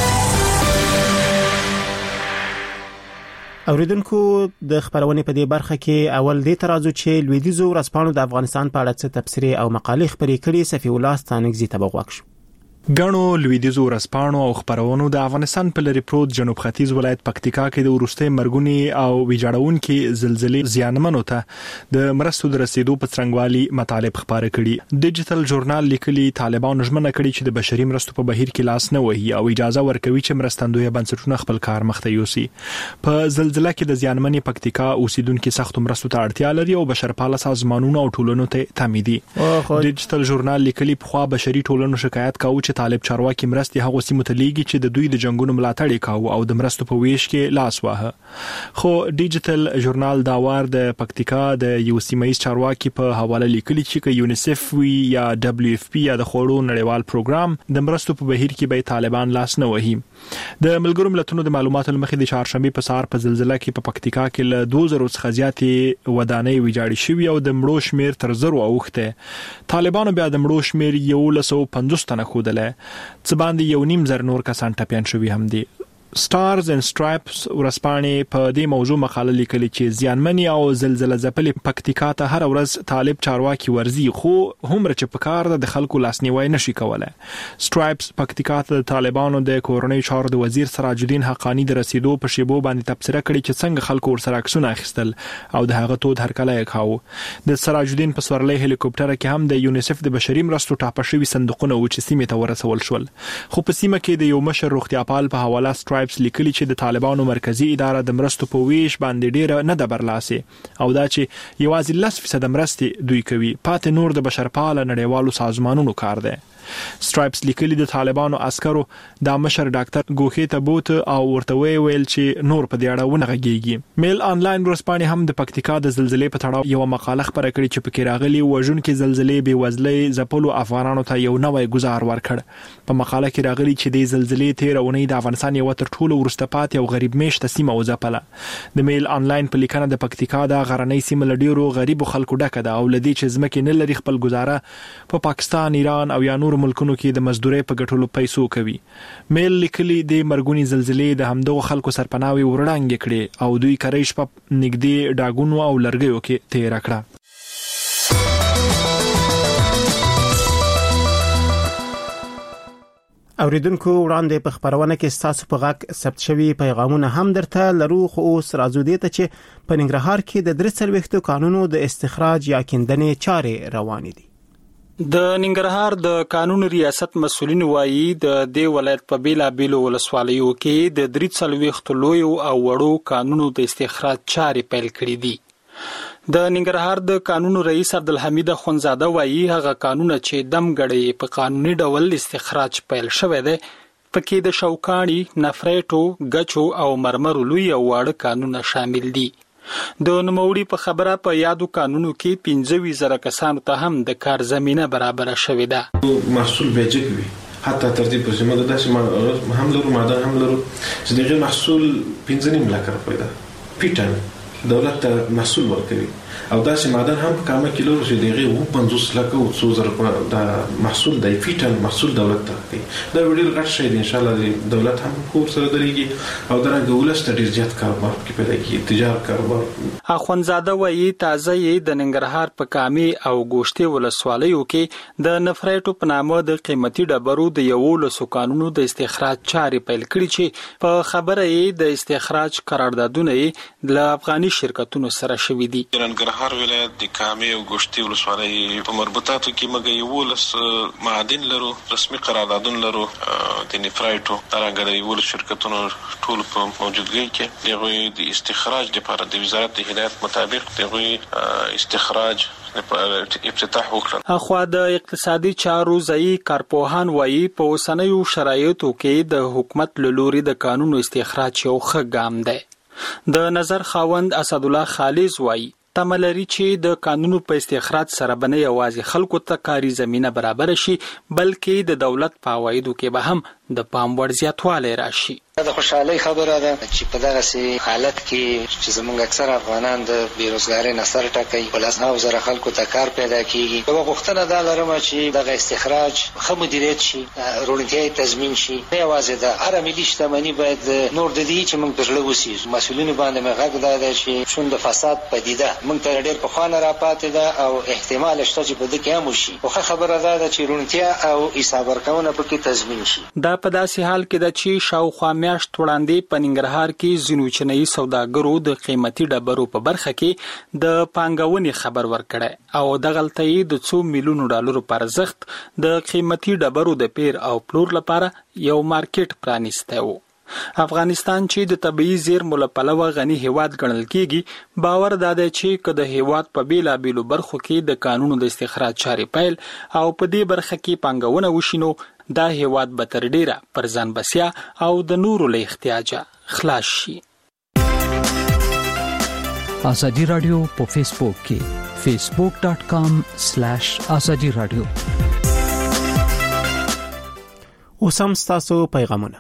اوریدونکو د خبرونې په دې برخه کې اول دې ترازو چې لویدیزو ورځپاڼو د افغانستان په اړه څه تبصرې او مقالې خپرې کړي. صفی الله ستانګزي ته بغوښ غنو لویدیزو ورځپاڼو او خبرونو د افغانستان په لری پروت جنوب ختیځ ولایت پکتیکا کې د ورستۍ مرګونی او ویجاړونکو زلزلې زیانمنو ته د مرستو د رسیدو په څرنګوالي مطالب خبره کړي. ډیجیټل ژورنال لیکلي طالبانو ژمنه کړې چې د بشري مرستو په بهیر کې لاس نه وهي او اجازه ورکوي چې مرستندوی بنسټونه خپل کار مخته یوسي. په زلزلې کې د زیانمنې پکتیکا اوسیدونکو سخت مرستو ته اړتیا لري او بشرپاله سازمانونو او ټولنو ته تامیني. ډیجیټل ژورنال لیکلي په خوا بشري ټولنو شکایت کاوه چې طالب چارواکي مرستي هغه سیمه ته لیږي چې د دوی د جنگونو ملاتړ کاوه او د مرستو په ویش کې لاس واه. خو ډیجیټل ژورنال دا وار د پکتیکا د یو سیمایي چارواکي په حواله لیکلي چې یونیسف وی یا WFP یا د خړو نړیوال پروګرام د مرستو په بهیر کې به طالبان لاس نه وهي. د ملګرو ملتونو د معلوماتو لمخې د چهارشنبه په سهار په زلزلې کې په پکتیکا کې له 2000 څخه زیاتې ودانۍ ویجاړې شوې او د مړو شمیر تر 1000 اوخته. طالبانو بیا د مړو شمیر 150 تنه خوده څه باندې 1.5 نور کسان ټپيان شوي هم دي. سټارز اینڈ سټرایپس ورځپاڼې په دې موضوع مقاله لیکلي چې زیانمنې او زلزلہ ځپلې پکتیکا ته هر ورځ طالب چارواکي ورزي خو هم چې په کار د خلکو لاسنیوي نشي کولای. سټرایپس پکتیکا ته د طالبانو د کورنۍ چارو د وزیر سراج الدین حقانی د رسیدو په شیبو باندې تبصره کړې چې څنګه خلکو ورسره عکسونه اخیستل او د هغه تود هرکلی کاوه. د سراج الدین په سورلۍ هلیکوپټر کې هم د یونیسف د بشري مرستو ټاپه شوی صندوقونه و چې سیمه ته ورسول شول. خو په سیمه کې د یو مشر روغتیاپال په حواله لیکلي چې د طالبانو مرکزی اداره د مرستو په ویش باندې ډیره نه د برلاسه او دا چې یوازې 10% مرستې دوی کوي، پاتې نور د بشرپاله نړیوالو سازمانونو کار دی. سټرایپس لیکلي د طالبانو عسکرو د مشر ډاکټر ګوخې ته بوت او ورته ویل چې نور په دې اړه ونه غږیږي. میل انلاین ورځپاڼې هم د پکتیکا د زلزلې په تړاو یو مقاله خبره کړې چې پکې راغلي وژونکو زلزلې بې وزلۍ ځپلو افغانانو ته یو نوی گزار ورکړ. په مقاله کې راغلي چې د زلزلې تیرونې د افغانستان یو تر ټولو ورسته پاتې او غریب میشته سیمه وځپله. د میل انلاین په لیکنه د پکتیکا د غرنۍ سیمه لډیرو غریب خلکو ډکه ده او لدی چې ځمکې نه لري خپل گزاره په پاکستان، ایران او یا نور ملکونو کې د مزدوري په ګټلو پیسو کوي. میل لیکلي د مرګونی زلزلې د همدغه خلکو سرپناوي ورړانګ کړي او دوی کریش په نګدي ډاګونو او لرګیو کې تیر کړه. اوریدونکو وړاندې په خبرونه کې ستاسو په غږ ثبت شوی پیغامونه هم درته لرو، خو اوس راځو دې ته چې په ننګرهار کې د 43 قانونو د استخراج یا کیندنې چارې روانې دي. د ننګرهار د قانون ریاست مسؤلین وایي د دې ولایت په بیلابیلو ولسوالیو کې د 43 لویو او وړو قانونو د استخراج چارې پیل کړې دي. د ننګرهار د قانون رئیس عبدالحمید خونزاده وایي هغه قانون چې دمګړې په قانوني ډول استخراج پیل شوی دی پکې د شوکاڼي، نفریټو، ګچو او مرمرو لوی او واړه قانونونه شامل دي. د نوموړي په خبره په یادو قانونو کې 15,000 کسانو ته هم د کار زمينه برابر شوې ده. محصول بیجک وي حتی ترتیب پر زموږ د داسې هم لرو ماده هم لرو چې دغه محصول 15 لک روپۍ ده. پیټن دولت ته محصول ورکوي او داسې معدن هم په کامه کیلو چې دغه 50 لک او 2,000 د محصول د فیټن محصول دولت ته کوي. دا ډیر غټ شی دی، ان شاء الله دولت هم کور سره درېږي او درنګ ولست ډیر زیات کاروبار کې پیدا کیږي، تجارت کاروبار. اخوندزاده وایي تازه یې د ننګرهار په کامي او ګوشتي ولسوالیو کې د نفریټو په نامه د قیمتي ډبرو د 11 قانونو د استخراج چارې پیل کړي چې په خبره یې د استخراج قراردادونه د افغاني شرکتونو سره شوي دي. ننګرهار ولایت د کامي او ګوشتي ولسوالۍ په مربوطاتو کې موږ 11 معادن لرو، رسمي قراردادونه لرو د نفریټو ترڅنګ د 11 شرکتونو ټول په موجودګۍ کې دغه د استخراج لپاره د وزارت د هدایت مطابق دغه استخراج افتتاح وکړل. اخوا د اقتصادي چارو ځای کارپوهان وایي په اوسنیو شرایطو کې د حکومت له لوري د قانون استخراج یو ښه ګام دی. د نظر خاوند اسدالله خالص وایي تملري چې د قانونو په استخراج سره بنه یوازې خلکو ته کاری زمينه برابر شي بلکې د دولت په عوایدو کې به هم د پام وړ زیاتوالی راشي. دا خوشحالي خبره ده چې په دغه سي حالت کې چې زموږ اکثر افغانان د بیروزګاری نصر ټاکي ولاسناو زره خلکو ته کار پیدا کیږي. یو غوښتنه ده لرم چې دغه استخراج خو مدیریت شي، روڼتیا تضمین شي. یوازې د هر ملي شتمنۍ باید نور د دې چې موږ پرله وسی مسؤلین باندې مغږ ده چې شون د فساد پدیده موږ ته ډېر په خوانه را پاتې ده او احتمال شته چې په دې کې هم شي. خو خبره ده چې روڼتیا او حساب ورکونه پکې تضمین شي. دا په داسې حال کې ده چې شاوخوا میاشت وړاندې په ننګرهار کې ځینو چینایي سوداګرو د قیمتي ډبرو په برخه کې د پانګونې خبر ورکړی او دغلته یې د 2 میلیونو ډالرو پر ارزښت د قیمتي ډبرو د پیر او پلور لپاره یو مارکیټ پرانیستی و. افغانستان چې د طبيعي زیرمو له پلوه غني هیواد ګڼل کیږي، باور داده چې که د هیواد په بیلابیلو برخو کې د قانونو د استخراج چارې پیل او په دې برخه کې پانګونه وشي نو دا هیواد به تر ډیره پر ځان بسیا او د نورو له احتیاجه خلاص شي. ازادي رادیو په فیسبوک کې facebook.com/azadi radio. اوسم تاسو پیغامونه.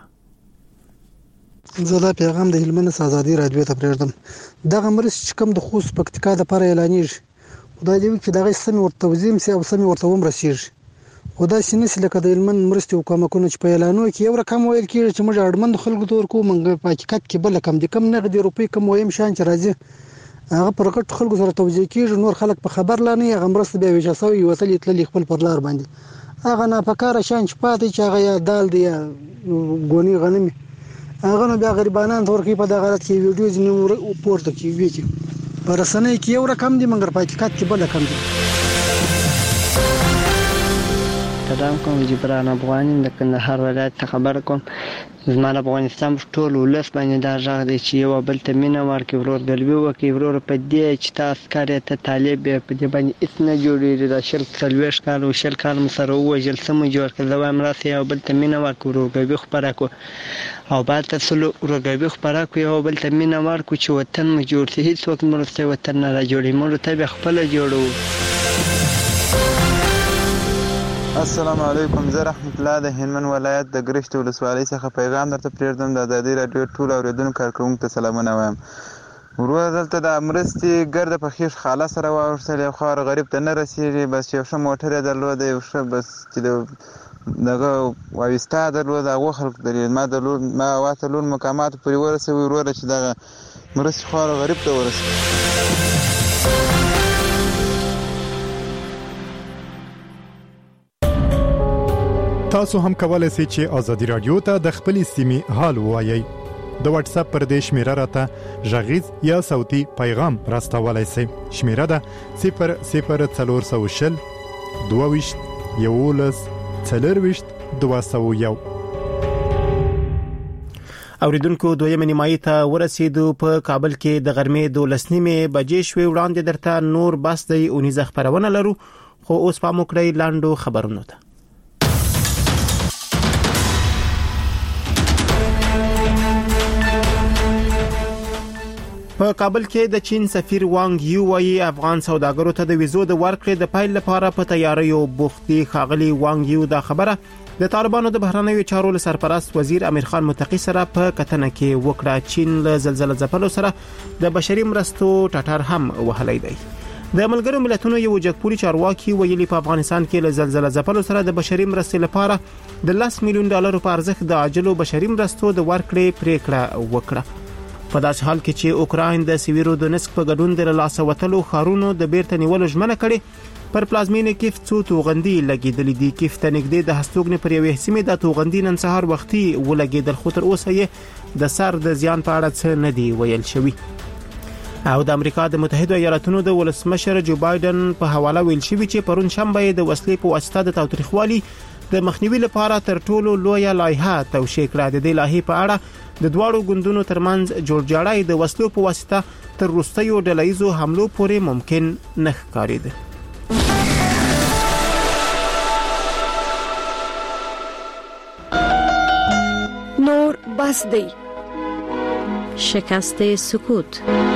زه دا پیغام د هلمند ازادي رادیو ته پرېږدم. دغه مرستې چې کوم د خوست پکتیکا لپاره اعلانېږي، خدای دې وکړي چې دغه سم ورته وزیم سي او سم ورته هم رسیږي. خدای سینې لکه د هلمند مرستې حکومتونو چې په اعلانو کې یو رقم ویل کېږي چې موږ اړمن خلکو ته ورکو، موږ په حقیقت کې بل کم دي کم نغدي روپۍ کم ویم شان چې راځي هغه پر غټ خلکو سره توجیه کېږي، نور خلک په خبر لانی هغه مرسته بیا ویشا سوی یو تل تل خپل پر لار باندې هغه نه پکاره شان چې پاتې چې هغه یا دال دی یا غونی غنمي هغه نو بیا غریبانان تورکی په دغه حالت کې ویډیو ځنه پورته کیږي پر رسنۍ کې یو رقم دي مګر په حقیقت کې بل رقم دي. سلام کوم جبران افغاني د کندهار ولایت خبر کوم. زموږ افغانستان ټول ولس باندې دا ځای دی چې یو بل ته مینه ورکړي، ورورګلوي وکړي، ورور په دې چې تاسو کار ته طالب په دې باندې هیڅ نه جوړېږي. دا شل څلوېښت کال او شل کال مو سره ووژل څه مو جوړ کړل. وایم راسئ یو بل ته مینه ورکړو، ورورګلوي خپره کړو او بعد ته سلو ورورګلوي خپره کړو، یو بل ته مینه ورکړو چې وطن مو جوړ شي. هیڅوک مو ورسته وطن نه را جوړوي، موږ ته به خپله جوړو. السلام علیکم. زه رحمت الله د هلمند ولایت د ګرشت ولسوالۍ څخه پیغام درته پرېږدم. د ازادي راډیو ټول اوریدونکو کارکوونکو ته سلامونه وایم. ورور دلته د مرستې ګرده په خیش خاله سره واوښتل، یو خور غریب ته نه رسېږي، بس یو ښه موټر یې درلوده، یو ښه بس چې دغه وایستا درلوده، هغو خلکو درلود. ما واته لوړ مقاماتو پورې ورسوي وروره چې دغه مرستې خور غریب ته ورسوي. تاسو هم کولای شئ چې ازادي رادیو ته د خپل سیمې حال ووایئ. د واتس اپ پر دې شمیره راته غږیز یا صوتي پیغام راستولای شئ. شمیره ده 00420 22 11 4 اوریدونکو دویمه نیمایي ته ورسېدو. په کابل کې د غرمې 12:30 بجې شوې. وړاندې درته نور بس دی اونیزه خبرونه لرو، خو اوس پام وکړئ لاندو خبرونو ته. په کابل کې د چین سفیر وانګ یو وايي افغان سوداګرو ته د ویزو د ورکړې د پایل لپاره په تیاریو بوخت دي. ښاغلي وانګ یو دا خبره د طالبانو د بهرنیو چارو سرپرست وزیر امیر خان متقی سره په کتنه کې وکړه. چین له زلزلې ځپلو سره د بشري مرستو ټټر هم وهلی دی. د ملګرو ملتونو یو جګپوري چارواکي ویلي په افغانستان کې له زلزلې ځپلو سره د بشري مرستې لپاره د $10 میلیون په ارزښت د عاجلو بشري مرستو د ورکړې پریکړه وکړه. په داسې حال کې چې اوکراین د سیویرو دونسک په ګډون د لاسه وتلو خارونو د بیرته نیولو ژمنه کړې. پر پلازمینه کیف څو توغندي لګیدلې دي. کیف ته نږدې د هستوګنې پر یوې سیمې د توغندي نن سهار وختي ولګیدل، خو تر اوسه یې د سر د زیان په اړه څه نه دی ویل شوی. او د امریکا د متحده ایالاتونو د ولسمشر جو بایدن په حواله ویل شوی چې پرون شنبه د وسلې په واسطه د تاوتریخوالي د مخنیوي لپاره تر ټولو لویه لایحه توشیح کړه. د دې لایحې په اړه د دواړو ګوندونو ترمنځ جوړجاړی د وسلو په واسطه تر وروستیو ډلهیزو حملو پورې ممکن نه ښکارېده. نور بس دی. شکست سکوت.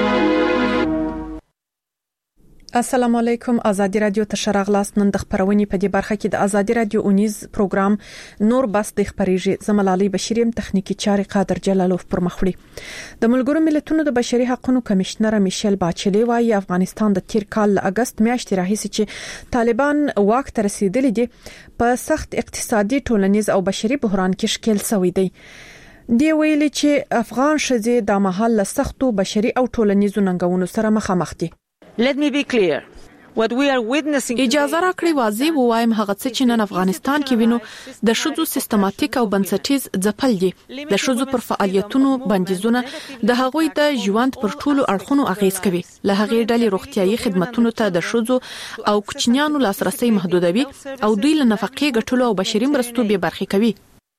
السلام علیکم. آزادی رادیو ته شراغلاس. نن د خبرونې په دې برخه کې د آزادی رادیو اونیز پروګرام نور بس د خبريږي. زملالي بشیریم تخنیکی چاري قادر جلالوف پر مخوړي. د ملګرو ملتونو د بشري حقوقو کمشنر میشل باچلی وايي افغانستان د تیر کال اگست میاشتې راهیسې چې طالبان واک ته رسیدلي دي په سخت اقتصادي ټولنیز او بشري بحران کې ښکیل شوی دی. دی ویلي چې افغان شذې د محل سختو بشري او ټولنیزو ننګونو سره مخامخ دي. Let me be clear. What we are witnessing اجازه راکړئ واضح ووایم هغه څه چې نن افغانستان کې وینو د شذو سیستماتیک او بنسټیز ځپل دي. د شذو پر فعالیتونو بندیزونه د هغوی د ژوند پر ټولو اړخونو اغیز کوي. له هغې ډلې روغتيایي خدماتو ته د شذو او کوچنیانو لاسرسي محدودوي او دوی له نفقې ګټلو او بشري مرستو به برخې کوي.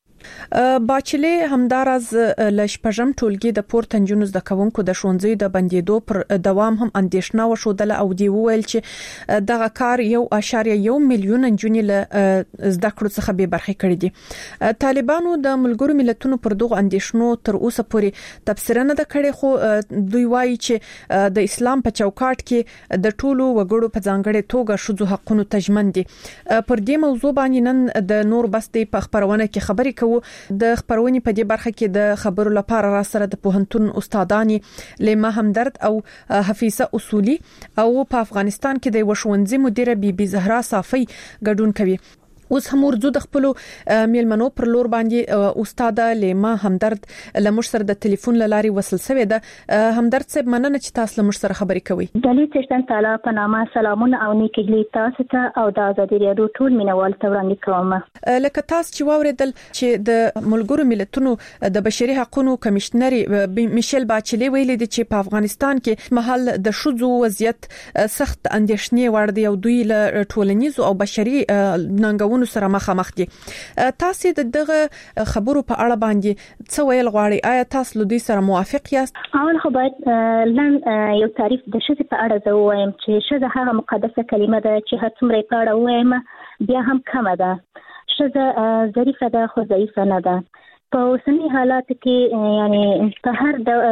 باچلی همدارز لشپژم ټولګي د پورتنجونو د کوونکو د شونځي د بندیدو پر دوام هم اندیشنه وشودله او دی ویل چې دغه کار 1.1 میلیون انجونې له زده کړو څخه به برخې کړې دي. طالبانو د ملګرو ملتونو پر دغه اندیشنو تر اوسه پورې تفسیر نه کړي، خو دوی وایي چې د اسلام په چوکاټ کې د ټولو وګړو په ځانګړي توګه شذو حقوقو تضمین دي. پر دې موضوع باندې نن د نور بستې په خبرونه کې خبرې کوو. د خبرونې په دې برخه کې د خبرو لپاره را سره د پوهنتون استادانی لیما همدرد او حفیظه اصولی او په افغانستان کې د وښوونځي مدیره بي زهرا صافي ګډون کوي. اوس هم ورزو د خپل میلمنو پر لور باندې استاد لیما همدرد لمر سره د ټلیفون لاري وصل شوی ده. همدرد صاحب مننه چې تاسو لمر سره خبرې کوي. د لیکشن تعالی په نامه سلامونه او نیکهلی تاسو ته او د آزادي رادیو ټول مینوال ته وړاندې کوم. لکه تاسو چې واوریدل چې د ملګرو ملتونو د بشري حقوقو کمشنر میشل باچلی ویلي دي چې په افغانستان کې محل د شذو وضعیت سخت اندیشنې وړ دی او دوی له ټولنیزو او بشري ننګونو سره مخامخ دي. تاسو دغه خبرو په اړه باندې څه ویل غواړئ؟ آیا تاسو له دې سره موافق یاست؟ اول خو باید لن یو تعریف د شذ په اړه زه وایم چې شذ هغه مقدسه کلمه ده چې هر څومره په اړه وایم بیا هم کمه ده. شذ ظریفه ده خو ضعیفه نه ده. په اوسنی حالات کې یعنی په هر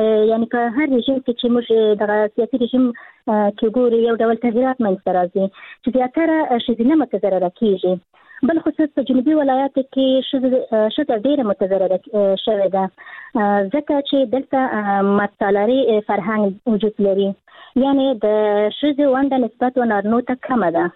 رژیم کې چې موږ د سیاسي رژیم کې ګوري یو ډول تغیرات منځته راځي چې زیاتره ښځینه متضرره کیږي. بل خصوص په جنوبي ولایاتو کې ښځه ډیره متضرره شوې ده ځکه چې دلته مطالعې فرهنګ وجود لري، یعنی د ښځې ونډه نسبت و نارینو ته کمه ده.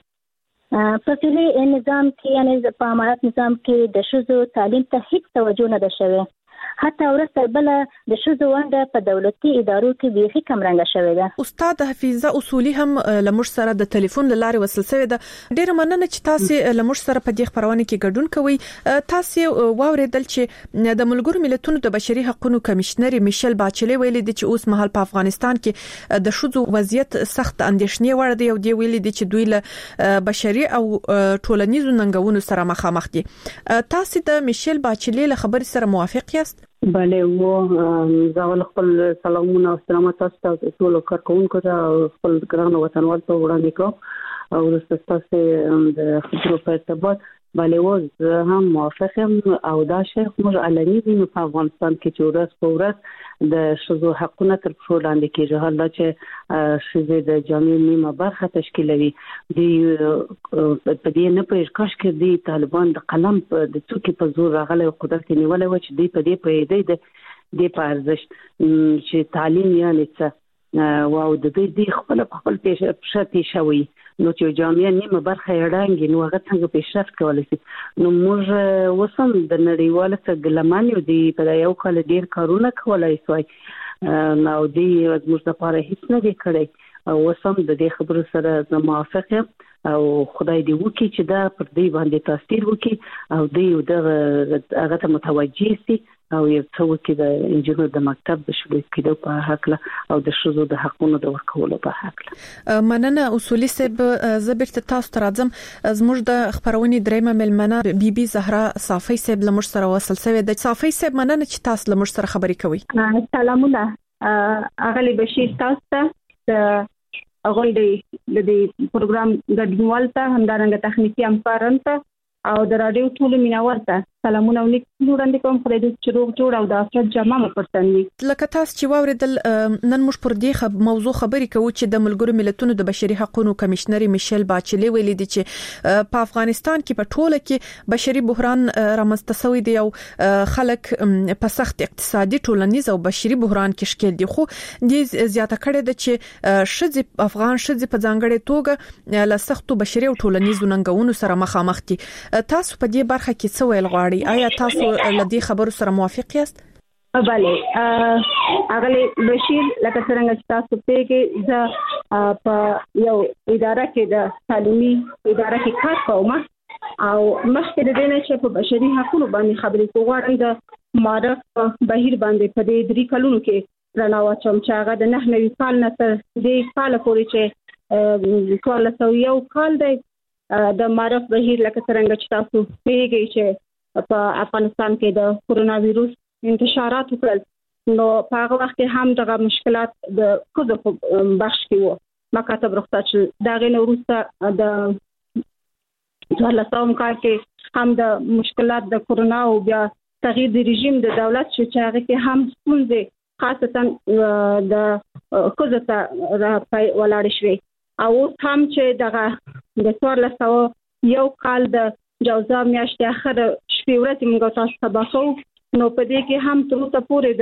په فعلي نظام کې یعنی په امارات نظام کې د ښځو تعلیم ته هیڅ توجه نه ده شوې. حتی ورسره بل د شذ ونده په دولتي ادارو کې بیخي کم رنګ شوې ده. استاد حفیظه اصولی هم لمر سره د ټلیفون لارې وصل شوی ده. ډیر مننه چې تاسو لمر سره په دې خبرونه کې ګډون کوي. تاسو واوریدل چې د ملګرو ملتونو د بشري حقوقو کمشنر میشل باچلی ویلي دي چې اوس مهال په افغانستان کې د شذ وضعیت سخت اندېښنې وړ دی او دی ویلي دي چې دوی له بشري او ټولنیزو ننګونو سره مخامخ دي. تاسو د میشل باچلی له خبرې سره موافق یاست؟ بله و زاول خپل سلامونه او سلامات تاسو ټول کارکونکو ته خپل ګران وطنوال ته وړاندې کوم او تاسو د خبرو په ارتباط بله و هم موافقم او دا شی موږ علني دي په افغانستان کې چې ورځ په ورځ د شذو حقونه تر پښو لاندې کېږي. حالا چې شذې د جامع نیمه برخه تشکیلوي دی په دې نه پېژ کاش کې دی طالبان د قلم د څوکي په زور راغلي قدرت نیولې و چې دی په دې په دې په ارزښت چې تعلیم یعنی څه واو د دې خپل پیشرفت شوی نو چې جامعه نیمه برخه یړانګي نو هغه څنګه پیشرفت کولای شي. نو موږ وسم د نړیوال څخه ګلمان یو دی په یو کال ډیر کارونه کولای شي نو دی موږ لپاره هیڅ نه دی کړی او وسم د دې خبرو سره موافق یم او خدای دې وکړي چې دا پر دې باندې تاثیر وکړي او دې هغه ته متوجي شي او یو څه وکړي د انجینر د مکتب د شروع کېدو په حق او د شذو د حقونو د ورکولو په حق. مننه اصولي صاحب. زبرت تاسو ته راځم. زموږ د خبرونې درېمه ملمنه بيبي زهرا صافي صاحب لمر سره وصل شوی د صافي صاحب. مننه چې تاسو لمر سره خبرې کوي. سلامونه اغلی بشیر تاسو ته غونډې د دې پروګرام ګډونوال ته همدارنګه تخنیکی همکاران ته او د رادیو ټول مینوال ته سلامونه ونیک وړاندې کوم. خدای دې چې روغ جوړ او د افراد جامه مپرتني. لکه تاسو چې واوریدل نن موږ پر دې موضوع خبرې کوو چې د ملګرو ملتونو د بشري حقوقو کمشنر میشل باچلی ویلي دي چې په افغانستان کې په ټوله کې بشري بحران رامنځته شوی دی او خلک په سخت اقتصادي ټولنیز او بشري بحران کې ښکېل دي. خو دې زیاته کړې ده چې افغان شذې په ځانګړې توګه له سختو بشري او ټولنیزو ننګونو سره مخامخ دي. تاسو په دې برخه کې څه ویل غواړئ؟ آیا تاسو له دې خبرو سره موافق یاست؟ بله اغلی بشیر لکه څنګه چې تاسو پیګه ز په یو اداره کې د تعلیمي اداره کې کار کوم او مخکې د دې نه چې په بشري حقوقو باندې خبرې کوم د معرف بهیر باندې په دې 3 کلونو کې راناوچم چې هغه د 9 کال نه تر دې کال پورې چې کال څو یو کال دی د معرف بهیر لکه څنګه چې تاسو پیګه چې په افغانستان کې د کورونا وایروس انتشارات وکړل نو په هغه وخت کې هم دغه مشکلات د کوزو بخش کې وو. مکاتب رخصت دا غي وروسته د ځلسوم کار کې هم د مشکلات د کورونا او بیا تغییر د رژیم د دولت چې هغه کې هم ستونزې خاصتا د کوزو ته ولاړ شوی او هم چې دغه د 1400 یو کال د جوزا میاشتې اخر شپې ورځې موږ تاسو ته باسو نو په دې کې هم تر اوسه پورې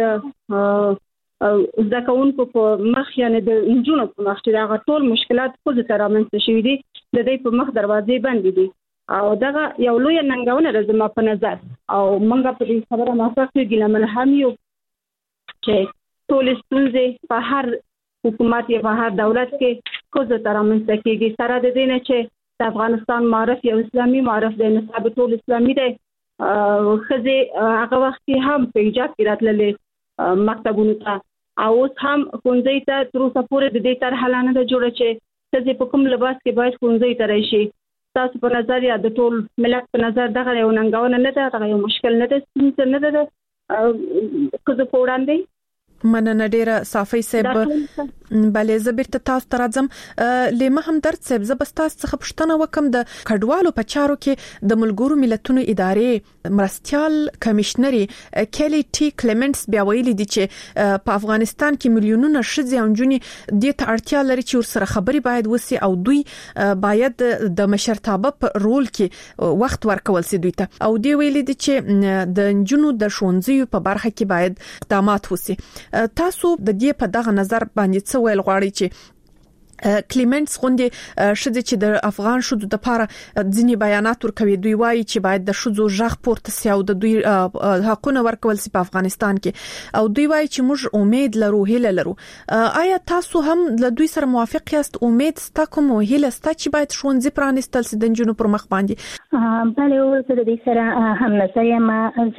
د ځکهونکو په مخ یعنی د انجونو په مخ چې دا ټول مشکلات خو د تر رامنځته شوي دي د دې په مخ دروازې بندې دي او دا یو لوی ننګونه راځي په نظر او موږ په دې خبره موافق یو ګلمل هم یو چې ټول ستونزې په هر حکومت یا په هر دولت کې خو د تر رامنځته کېږي سره د دې نه چې د افغانستان معرف یو اسلامي معرف دی نصاب ټول اسلامي دی خزه هغه وخت هم په ایجاد کې راتللې مکتبونو ته او اوس هم ښوونځي ته تر اوسه پورې د دې طرح نه ده جوړه چې خزه په کوم لباس کې باید ښوونځي ته راشي. تاسو په نظر یا د ټول ملت په نظر دغه یو ننګونه نه ده دغه یو مشکل نه ده څه نه ده خزه په وړاندې. مننه ډیره صافي صاحب. بلې زبرت تاسو ته راځم. لیمه هم درد صاحب زبستاس څخه پښتنه وکم د کډوالو په چارو کې د ملګرو ملتونو ادارې مرستيال کمشنري کلی ټي کلیمنټس بیا ویلي دي چې په افغانستان کې میلیونونه شذې او جونې د ته اړتیا لري چې ورسره خبري باید وسی او دوی باید د مشرتابه په رول کې وخت ورکول سي دوی ته او دی ویلي دي چې د جنونو د ښوونځیو په برخه کې باید اقدامات وسی. تاسو د دې په دغه نظر باندې څه ویل غواړئ چې کلیمنټس غونډه شذ چې د افغان شذو د لپاره ځینی بیانات ورکوي دوی وایي چې باید د شذو ژغ پورته سي او د دوی حقونه ورکول سي په افغانستان کې او دوی وایي چې موږ امید لرو هیله لرو آیا تاسو هم له دوی سره موافق یاست امید ستا کوم هیله ستا چې باید ښوونځي پرانیستل سي د جنونو پر مخ باندې بله زه د دې سره هم نظر یم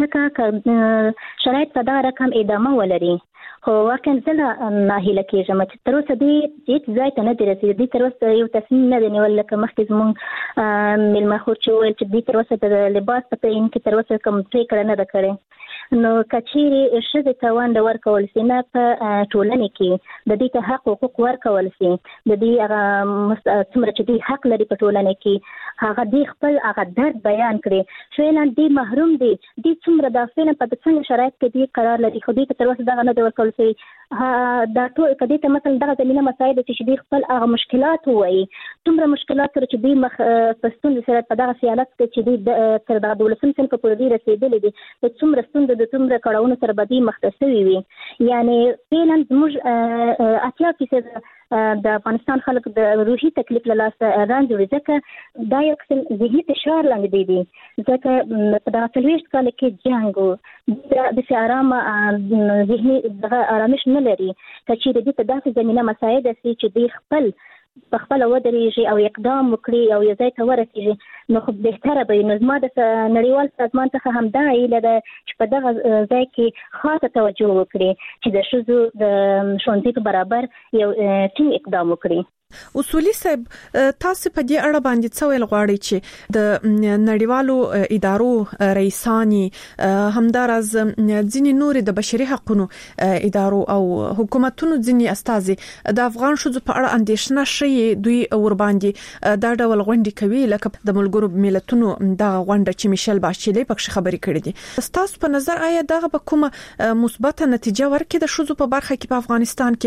ځکه شرایط په دا رقم ادامه ولري خو واقعا زه ناهیله کېږم چې تر اوسه دې هیڅ ځای ته نه دی رسېدلی تر اوسه یو تصمیم نه دی نیول لکه مخکې زموږ میلمه خور چې وویل چې دوی تر اوسه د لباس په تعین کې تر اوسه کوم پرېکړه نه ده کړې نو که چیرې ښځې ته ونډه ورکول سي نه په ټولنې کې د دې ته حق حقوق ورکول سي د دې هغه څومره چې دوی حق لري په ټولنه کې هغه دې خپل هغه درد بیان کړي فعلا دې محروم دي دې څومره د فعلا په څنګه شرایط کې دې قرار لري خو دې تر اوسه دغه نه دی ورکول سي دا ټول کدي ته مثلا دغه زمينه مسایل چې دې خپل هغه مشکلات وایي څومره مشکلات سره چې دې مخ پستون سره په دغه سیالت کې چې دې تر دغه دولسم سن په پوره دې رسیدلې دي د څومره ستوند د څومره کړهونو سره بدی مختصوي وي یعنی فعلا موږ اتیا د افغانستان خلک د روحي تکلیف له لاسه رانځي ځکه دا یو قسم ذهني فشار لاندې دي ځکه په دغه 40 کال کې جنګ د آرام ذهني دغه آرامش نه لري چې د دې په داسې زمينه مسایل دي چې د خپل په خپل ودرېږي او اقدام وکړي او یو ځای ته ورسېږي نو خو بهتره به نو زما د نړیوال سازمان څخه هم دا هیله ده چې په دغه ځای کې خاصه توجه وکړي چې د ښځو د ښوونځي په برابر یو ټینګ اقدام وکړي اصولي صاحب تاسو په دې اړه باندې څه ویل غواړئ چې د نړیوالو ادارو رئیسانی همدارز ځینې نور د بشري حقوقو ادارو او حکومتونو ځینې استازي د افغان شذو په اړه اندېښنه شي دوی ور باندې دا ډول غونډې کوي لکه د ملګرو ملتونو د غونډه چې میشل باشیلی پکې خبرې کړې دي تاسو په نظر آیا دغه به کومه مثبته نتیجه ورکړي د شذو په برخه کې په افغانستان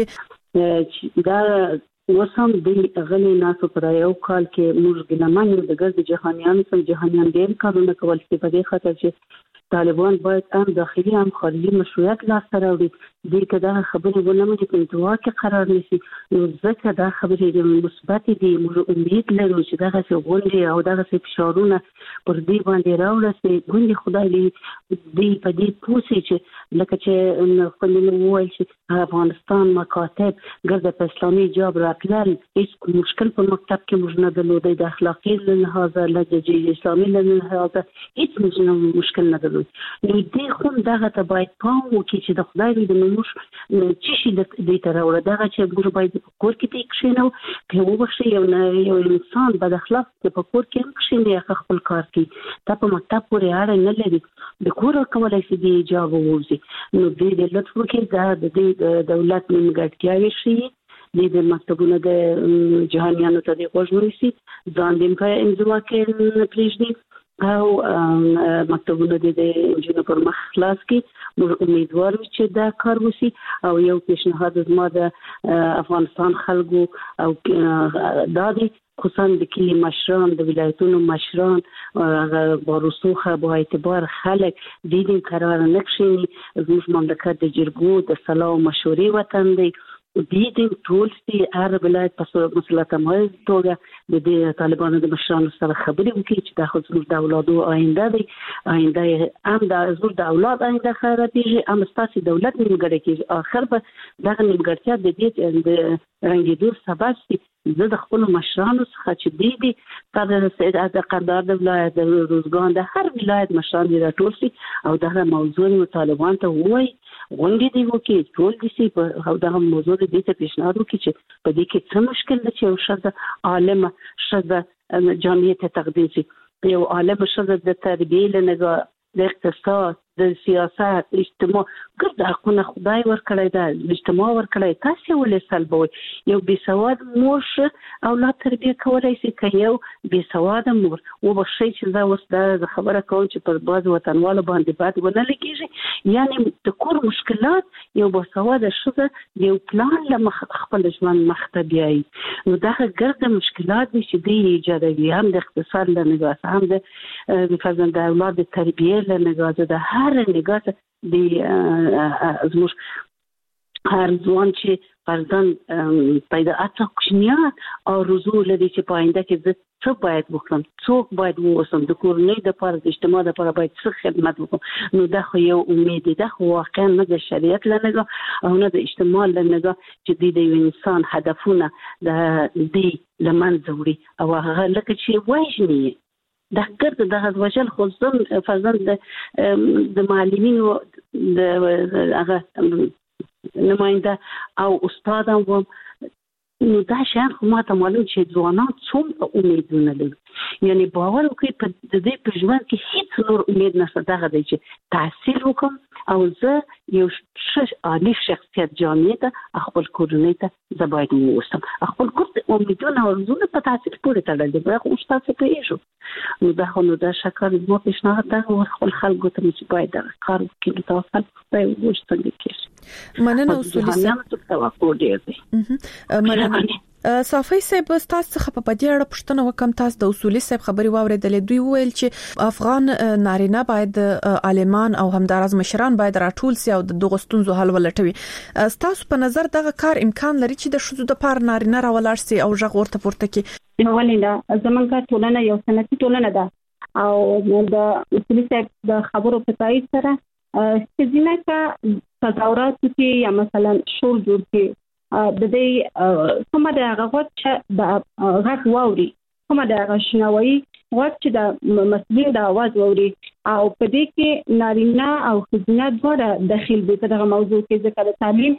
کې دا وسم د غلي ناسو پر یو کال کې موږ ګلمانو د ګرځي جهانيان سم جهانيان ډېر کارونه کول چې په دې خاطر چې طالبان باید هم داخلي هم خارجي مشروعیت لاسته راوړي دې کدا خبرې ونه مې په انتوا کې قرار نشي نو ځکه دا خبرې مثبت دي موږ امید لرو چې دا څه غونډې او دا څه فشارونه پر دې باندې راوړي ګوندې خدای دې په دې پوسي چې لکه چې خپل وایي چې افغانستان مکاتب ګرځي په اسلامي جاب راتلل هیڅ مشکل په مکتب کې موږ نه درلودي د اخلاقي لحاظه لږه اسلامي لحاظه هیڅ مشکل نه درلود نو دې خو دغه ته باید پام وکړي چې د خدای د موږ چې شي د دې تر وړه دغه چې موږ باید په کور کې ته کښینو که وبښي یو انسان بد اخلاق په کور کې هم کښیني خپل کار کوي دا په مکتب پورې اړه نه لري د کور کولای شي د جواب ووزي نو دې لطف وکړي دا د دولت نیمګړتیاوې شي د مکتبونو د جهانيانو ته د غوښنوي سي ځان دې په انزوا کې پریږدي او مکتبونو د جنونو پر مخ خلاص کی موږ امیدوار یو چې دا کار وشي او یو پیشنهاد زما د افغانستان خلکو او دادی خصوصا د کلی مشران د ولایتونو مشران باروسوخه با اعتبار خلک دیدین قرار نکشینی زموږ مملکت د جرګو د صلاح او مشورې وطن دی دیدین ټول سي هر ولایت په مسلطمه توګه د طالبانو د مشرانو سره خبرې وکړي چې دا خو زموږ د اولادو آینده دی آینده هم د زموږ د اولاد آینده خرابېږي هم ستاسو دولت نیمګړی کېږي اخر به دغه نیمګړتیا د دې د رنګېدو سبب شي زه د خپل مشرانو څخه چې دی د قندهار د ولایت د روزګان د هر ولایت مشران دي راټول شي او دغه موضوع طالبان ته وایي غونډې دی وکړي ټول دي چې او دغه موضوع دې ته پیشنهاد وکړي چې په دې کې څه مشکل ده چې یو ښځه عالمه ښځه جامعې ته تقدیم شي یو عالمه ښځه د تربیې له نګاه د اقتصاد د سیاست اجتماع ګرد حقونه خدای ورکړی دا اجتماع ورکړی تاسو ولې سلبوي یو بېسواد مور اولاد تربیه کولای شي که یو بېسواده مور وبښئ چې دا اوس دا خبره کوم چې پر بعضو وطنوالو باندې بد ونه لګېږي یعنی د کور مشکلات یو بېسواده ښځه یو پلان له مخ خپل ژوند مخ ته بیایي نو دغه ګرده مشکلات دي چې دوی ایجادوي هم د اقتصاد له نګاه هم د مثلا د اولاد د تربیې له نګاه د هر نگاه د زموږ هر ځوان چې فرزند پیدا اته کوچنیان آرزو لري چې په آینده کې د څه باید وکړم، څوک باید ووسم، د کورنۍ د لپاره د اجتماع د لپاره باید څه خدمت وکړم. نو دا خو یو امید ده، خو واقعا نه د شریعت له نګاه او نه د اجتماع له نګاه چې د یو انسان هدفونه د دې لمنځه وړي او هغه لکه چې وایي دا ګرد د غوښل خو زم فرزند د معلمینو د هغه نماینده او استاد هم نو دا شان خو ماته معلوم چې ځوانان څومره امیدونه لري. یعنی باور وکړئ په دې په ژوند کې هیڅ نور امید نشته دغه دی چې تحصیل وکم او زه یو عالی شخصیت جامعه ته خپل کورنۍ ته زه باید ووسم. خپل کور ته امیدونه او زونه په تحصیل پورې تړل دي. خو استاد څه کوي نو دا خو نو دا شکر مو پیشنهاد ده خپل خلکو ته چې باید دا کار وکړي توکل خدای وګوري کې مننه اصولي څه توقع دی. مننه صافي صاحب تاسو څخه په دې اړه پوښتنه وکم. تاسو د اصولي صاحب خبري واوریدلې، دوی وویل چې افغان نارینه باید عالمان او همدارز مشران باید راټول سي او د دغه ستونزو حل ولټوي. تاسو په نظر دغه کار امکان لري چې د شذو د پار نارینه راولار سي او ژغ ورته پورته کی؟ ولیندا زمونږه ټولنه یو سنتي ټولنه ده او د اصولي صاحب د خبرو په تایید سره چې ځینې کا تظاهرات کې یا مثلا شور جوړ کې د دې کومه د هغه چې د غږ ووري، کومه د هغه شنوي وخت چې د مسلمان د आवाज ووري او په دې کې نارینه او ښځینه دواړه داخل دي په دغه موضوع کې، ځکه د تعلیم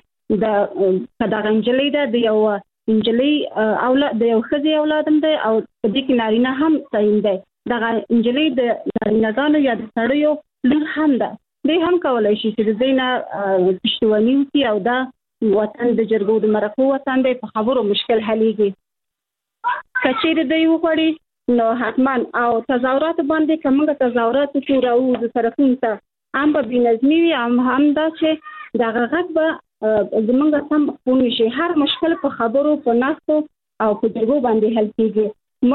د غنجلې د یو انجلي اولاد د یو ښځې اولادم دی او په دې کې نارینه هم تعین دی. دغه انجلي د نارینه‌ګانو یا د سړیو لور هم ده، دوی هم کولای شي چې د دینه پښتوني وي او دا وطن د جرګو د مرکو وطن دی، په خبرو مشکل حلېږي. کچېره دی وغوړي نو حتمان او تظاهرات باندې کومه تظاهرات چې راو د طرفونو ته هم به بنظمي وي هم دا چې د غږ به زمونږ سم خون شي. هر مشکل په خبرو په ناستو او په جرګو باندې حل کیږي.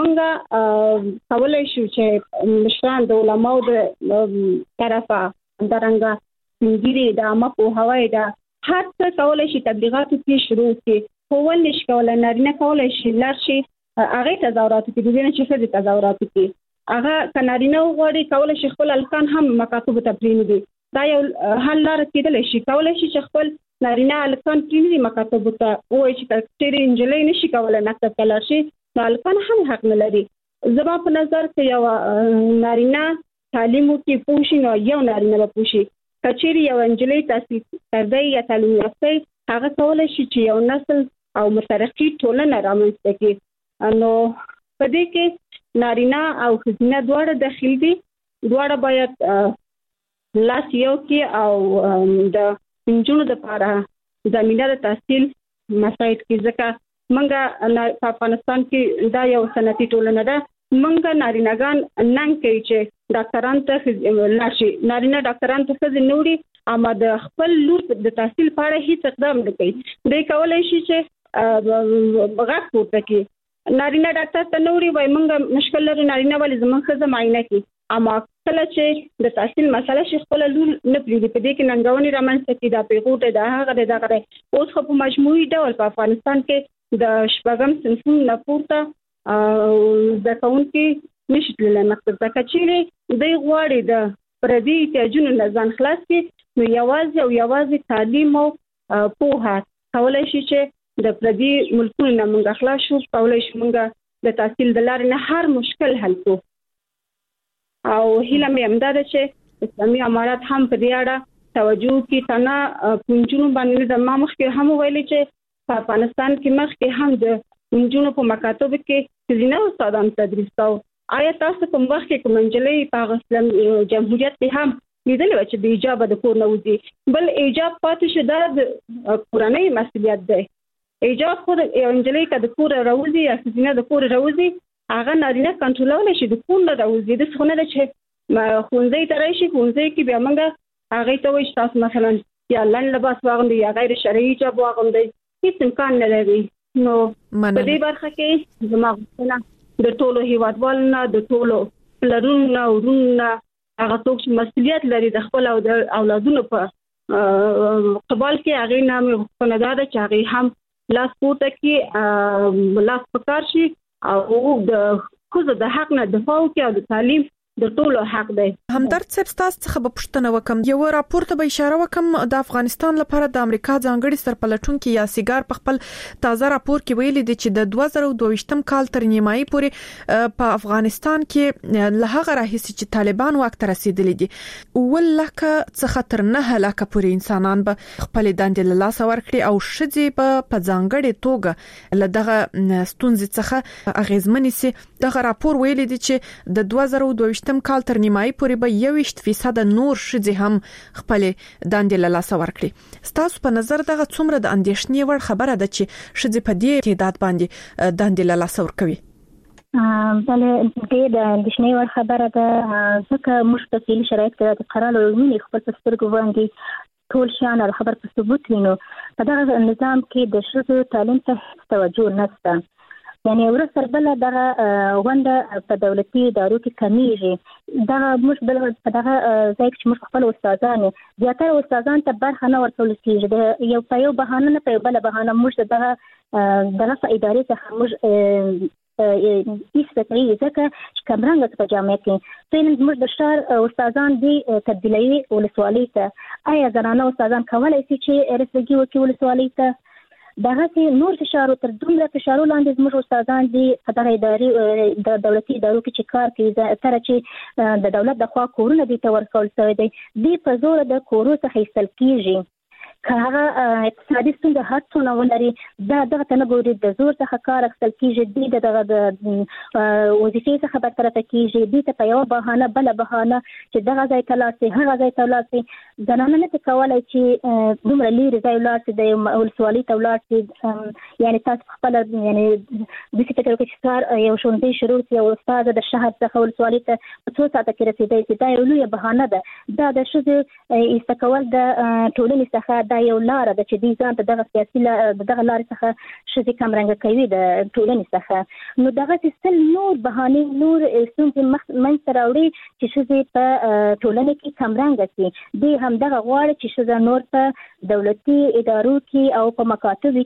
مونږ کولای شو چې مشران د علماو د طرفه درنګ سنګيري د عامه په هواي دا هر څه کولای شي تبلیغات کې شروع کړي. خو ولې شکول نارینه کولای شي لار شي هغه تظاهرات کې دي چې څه تظاهرات کې هغه کنارینه وغوړي کولای شي خپل الکان هم مکاتب ته پرېږدي. دا یو حل لار کېدل شي. کولای شي چې خپل نارینه الکان پرېږدي مکاتب ته وایي چې چې انجلې نشي کولای مکتب ته لاړ شي، نو الکان هم حق نه لري. زما په نظر کې یو نارینه تعلیم کې پوښي نو یو نارینه به پوښي. کچېری یو انجلۍ تحصیل کړی یا تعلیم یافته هغه کولای شي چې یو نسل او مترقي ټولنه رامنځته کړي. نو په دې کې نارینه او ښځینه دواړه داخل دي، دواړه باید لاس یو کې او د نجونو لپاره زمينه د تحصیل مساعد کې، ځکه منګه په افغانستان کې دا یو سنتي ټولنه ده. منګه نارینه‌ګان نن کوي چې ډاکټران ته لاشي، نارینه ډاکټران ته څه نوري اما د خپل لور د تحصیل په اړه هیڅ اقدام نه کوي. دوی کولای شي چې غږ پورته کړي. نارینه ډاکټر ته نوري وای منګه مشکل لري، نارینه ولې زموږ ښځه معاینه کوي، اما کله چې د تحصیل مسله شي خپل لور نه پریږدي. په دې کې ننګونې رامنځته کړي، دا پیغوټه د هغه دغه اوس خو په مجموعي ډول په افغانستان کې د شپږم صنفونو نه پورته د کاونټي نشي تللی مکتب ته. کچېرې دوی غواړي د پردي احتیاجونو نه ځان خلاص کړي، نو یوازې تعلیم او پوهه کولای شي چې د پردي ملکونو نه موږ خلاص شو، کولای شي موږ د تحصیل د لارې نه هر مشکل حل کړو. او هیله مې همدا ده چې اسلامي امارات هم په دې اړه توجه کوي. تنه پنځونو باندې د ما مخکې هم ویلي چې په افغانستان کې مخکې هم د نجونو په مکاتب کې ځینې استادان تدریس کاوه. آیا تاسو کوم وخت کې کوم انجلۍ په اسلام جمهوریت کې هم لیدل چې د ایجاب د کور نه وځي؟ بل ایجاب پاتې شو دا د کورنۍ مسؤلیت دی. ایجاب خو د انجلۍ کا د کور راوځي یا ځینې د کور راوځي هغه نارینه کنټرولول شي د کور نه راوځي. د څونه د چې خونځي ته راشي، خونځي کې بیا موږ هغه ته وایي تاسو مثلا یا لن لباس واغوندي یا غیر شرعي حجاب واغوندي، هیڅ امکان نه لري. نو په دې برخه کې زموږ د ټولو هیوادوالو د ټولو پلرونو ورونو هغه څوک چې مسؤلیت لري د خپل او د اولادونو په قبال کې هغه نامه خپلدار چې هغه هم لاس پورته کې لاس پکار شي او د خو د حق نه دفاع وکړي او د تعلیم د ټولو حق دی. همدرد صاحب تاسو څخه به پوښتنه وکم، یو راپور ته به اشاره وکم د افغانستان لپاره د امریکا ځانګړي سرپلټونکو یا سیګار په خپل تازه راپور کې ویلي دي چې د 2022م کال تر نیمایي پورې په افغانستان کې له هغه راهیسې چې طالبان واک ته رسیدلي دي ولکه څخه تر 9 لکه پورې انسانان به خپل دندې له لاس ورکړي او شذې په ځانګړي توګه له دغه ستونزې څخه اغیزمنې سي. دغه راپور ویلي دي چې د 2022 کال تر نیمایي پورې به 21% نور شذې هم خپل دندې له لاس ورکړي. ستاسو په نظر دغه څومره د اندېښنې وړ خبره ده چې شذې په دې تعداد باندې دندې له لاس ورکوي؟ بله دې د اندېښنې وړ خبره ده ځکه موږ په فعلي شرایط کې د قرار لومړی خپل په سترګو باندې ټول شان او خبر په ثبوت وینو. په دغه نظام کې د شذو تعلیم ته توجه نشته. یعنی ورسره بل دغه غونډه په دولتي ادارو کې کمیږي. دغه موږ بل په دغه ځای کې موږ خپل استادان زیاتره استادان ته برخه نه ورکول کیږي. د یو په یو بهانه نه په بل بهانه موږ دغه ادارې څخه موږ ایستای ځکه چې کمرنګ په جامعه کې څنګه موږ د شهر استادان دي تبدیلوي ولسوالۍ ته آیا زنانه استادان کولای شي چې رسېږي وکي ولسوالۍ ته؟ دغه نور فشار تر دومره فشار لاندې زموږ استادان دي په دغه ادارې د دولتي ادارو کې چې کار کوي تر چې د دولت د خوا کورونه دي ته ورکول شوی دی دی په زور د کورو څخه ایستل کیږي. که هغه اقتصادي ستونزه هر څونه ولري دغه ته نه ګوري د زور څخه کار اخیستل کیږي دی دغه د وظیفې څخه برطرفه کیږي دی ته په یو بهانه بل بهانه چې دغه ځای ته لاړ شي هغه ځای ته لاړ شي. زنانه نه کولای چې دومره لرې ځای لاړ شي د ولسوالۍ ته لاړ شي. یعنی تاسو خپل یعنی د فکر وکړئ چې کار یو ښوونځی شروع شي او استاد د شهر څخه ولسوالۍ ته په 2 ساعته کې رسیدای شي دا یو لوی بهانه ده. دا د ښځو ایستکول د ټولنې څخه دا یو لار ده چې دې ځان ته دغه سیاسي دغه لار څخه شذې کمرنګ کوي د ټولنې څخه. نو دغه سیستم نور بهانه نور ستونزې منځته راوړي چې شذې په ټولنې کې کمرنګ شي. دې هم دغه غواړي چې شذې نور په دولتي ادارو کې او په مکاتبو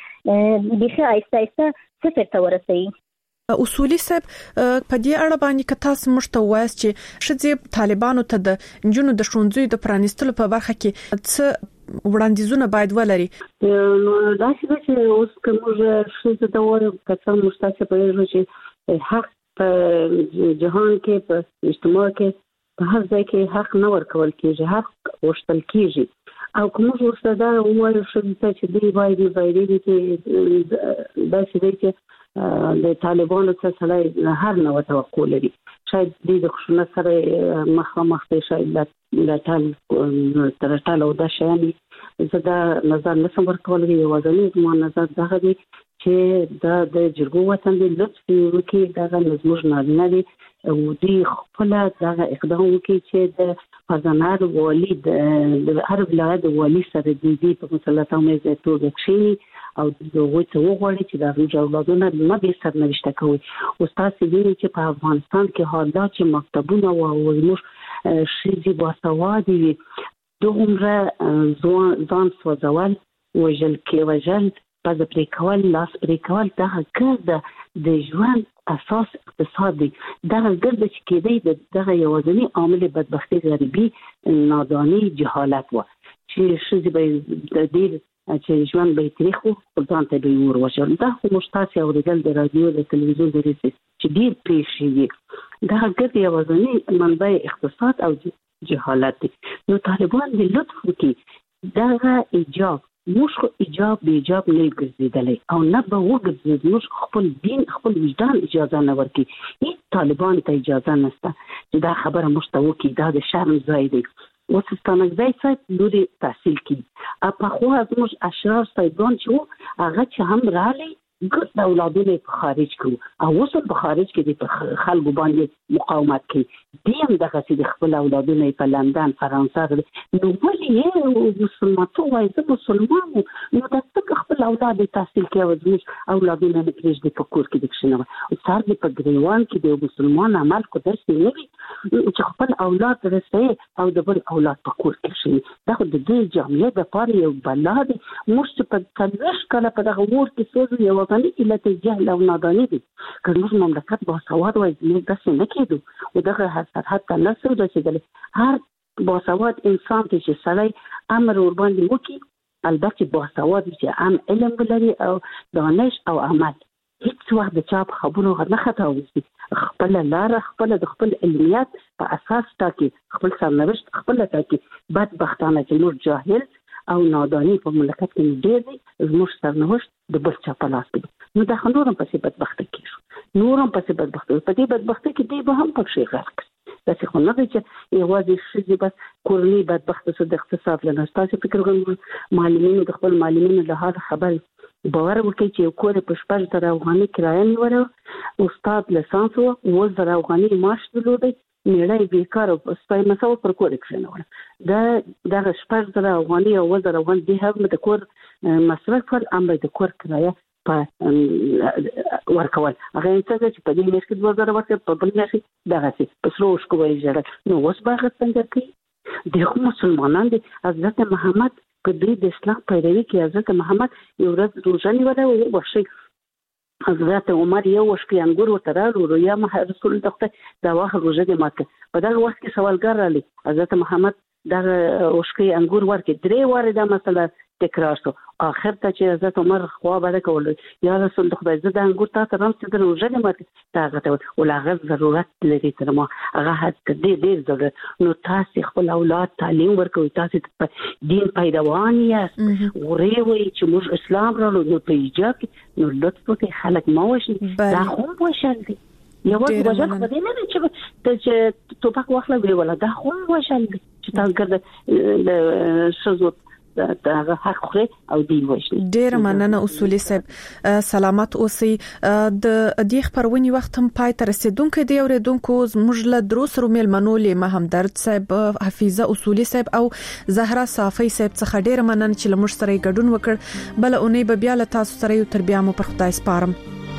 کې د آیسته آیسته صفر ته ورسوي. اصولي صاحب په دې اړه باندې که تاسو موږ ته وایاست چې شذې طالبانو ته د نجونو د ښوونځیو د پرانیستلو په برخه کې څه وړاندیزونه باید ولري؟ نو دا چې اوس کوم شذې ته وایي که څه موږ تاسو په یوه چې حق په جهان کې په اجتماع کې په هر ځای کې حق نه ورکول کېږي، حق غوښتل کېږي. او کوم ورسره دا وایي چې دی باید چې دا چې دی چې د طالبانو څخه سره هر نوع توقع لري. شاید د خشونت سره مخامخ دي، شاید د ټال او د شیاني زدا نظر نسم ورکول دی. یوازې زموږ نظر دا دی چې د جرګو وطن دی لطف وکي دغه نظموج نارینه دی او دی خپل دغه اقدام وکي چې د فزانار والی د هر ولایت والی سره دی په مسلطه مې توګه کشي او دغه ته وغوړي چې د اولادونو نه به سرنوشت کوي. استاد ویلي چې په افغانستان کې حالات چې مکتبونه او موږ شذې باسوادي وي دومره ځان سوځول وجل کې وجل پس پرې کول لاس پرې کول دغه ګرد د ژوند اساس اقتصادي دغه ګرد چې کېدی دغه یوازینی عامل بدبختی غریبي نادانی جهالت و چې شذې به د دې چې ژوند به تاریخ او ځان ته به ور وشل. دا خو مشتاق اوریدل د رادیو د تلویزیون د ریسي چې ډیر پیښې دا ګرد یوازینی منبع اقتصاد او جهالت دی. نو طالبان د لطف کې دغه ایجاب موږ ایجاب به ایجاب نه ګرځیدلې او نه به وګرځید. موږ خپل دین خپل وجدان اجازه نه ورکي. هیڅ طالبان ته اجازه نشته چې دا خبره مشتوي کی دا د شرم ځای دی. وسستانک ځای څخه لوري تحصیل کی په خو موږ اشرار صاحبان چې هغه چې هم رالي ګټ اولادونه په خارج کې او اوس په خارج کې د خلکو باندې مقاومت کوي دیم دغه چې خپل اولادونه په لندن فرانسه نو ولې مسلمان ته وایي چې مسلمان نو د خپل اولاد تحصیل کوي او د اولادونه نه پرېږدي په کور کې د کښنه او سر دې په ګریوان کې د مسلمان عمل کو درس نه وي چې خپل اولاد رسي او د بل اولاد په کور کې شي دا د دې جامعه د پاره یو بلاد مشت په تلوش کله په دغه ور کې سوزي یو غني علت جهل او نادانی دي کله مملکت با سواد وایي موږ داسې نه کېدو او دغه حتی لاسو رسیدل هر با سواد انسان چې سړی امر ور باندې وکي البته با سواد چې ام علم ولري او دانش او عمل هیڅ وخت د چا په خبرو نه خطا وسی خپل لار خپل د خپل علمیات په اساس ټاکي خپل سرنوشت خپل ټاکي بدبختانه چې موږ جاهل او نادانی په مملکت کې ډېر دي زموږ سرنوشت د بل چا په لاس کې نو دا نورم پسې بدبخت کیږي نورم پسې بدبخت په دې بدبخت کې دی به هم پکې غرق دا څه خو نه دی چې یوازې شې بس کورنۍ بدبخت څه د اقتصاد له نستاسو فکر کوم معلمینو د خپل معلمینو له هغه خبر باور وکړي چې کور په 15,000 افغاني کرایه نیوله استاد لسانس او 10,000 افغاني معاش درلود میړای بیکار او سپای مسو پر کور کښنه دا 15,000 افغاني او 10,000 افغاني د هغه د کور مصرف پر امر د کور کرایه په ورکول هغه څنګه چې په دې میاشت کې 2,000 ورکړي په بل میاشت دغه څه په سروش کوی جوړ نو اوس باغ څنګه کوي د مسلمانانو د حضرت محمد په دې د اسلام پیروي کې حضرت محمد یو ورځ روزه نیوله او وشي حضرت عمر یو وشکي انګور وترالو یا رسول الله دا واخه روزه دې ماته په دا وخت کې سوالګر رالی حضرت محمد دا وشکي انګور ورکې 3 واره دا مسله تکرار شو اخر ته چې حضرت عمر خوا بده کول یا رسول خدای زه د انګور ته ترم چې د روزه دې ماته دا غته ولغه ضرورت لري تر ما هغه حد دې ضرورت نو تاسو خپل اولاد تعلیم ورکوي تاسو دین پیداوان یې ورېوي چې موږ اسلام راو نو په ایجاب نو لطف وکړئ خلک ما وشي دا خو وشل دي یو وجه خو دې نه چې توپک واخله وی ولا دا خو وشل دي چې تاسو ګرځي شزو دا حق خوري او دی وښني ډیر مننه اصولي صاحب سلامت اوسئ د دې خبرونی وخت هم پای ته رسیدونکو دی اوریدونکو زموږ له دروس رومل منولې محمدرد صاحب حفیظه اصولي صاحب او زهرا صافی صاحب څخه ډیر مننه چې لمر سره ګډون وکړ بل اونۍ به بیا له تاسو سره یو تربیه مو پر خدای سپارم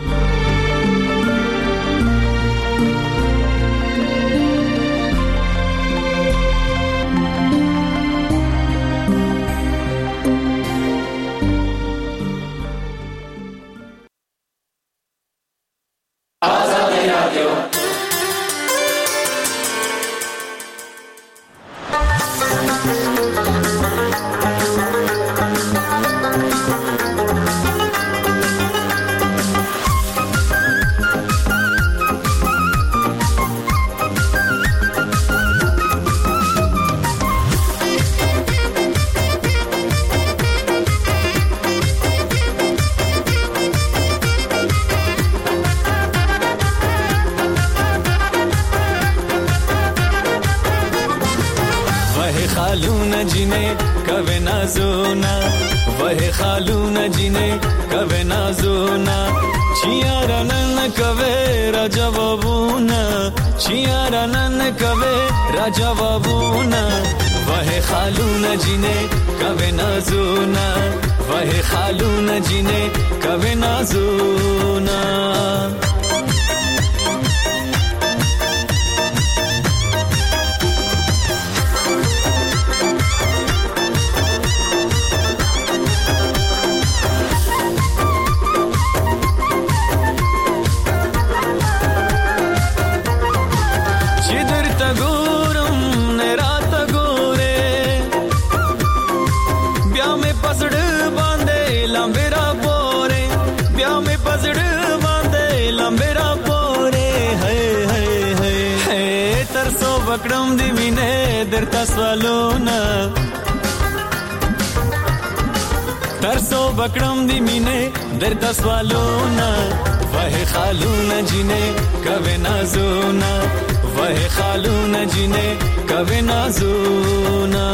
तरसो बकड़म दी मीने दर्द स्वालोना वह खालूना जिने कवे नाजूना वह खालूना जिने कवे नाजूना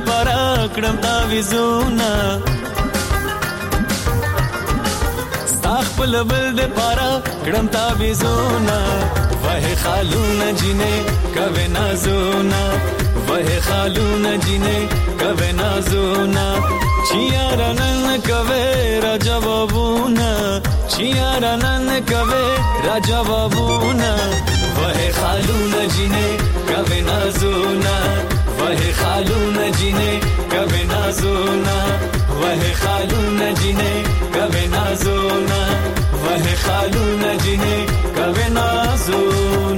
پارا کړم تعویذونه خپل بل د پارا کړم تعویذونه وه خالونه جنې کوي نازونه وه خالونه جنې کوي نازونه چیارنن کوي را جوابونه چیارنن کوي را جوابونه وه خالونه جنې کوي نازونه وه خالونه جنې کوي نازونه وه خالونه جنې کوي نازونه وه خالونه جنې کوي نازونه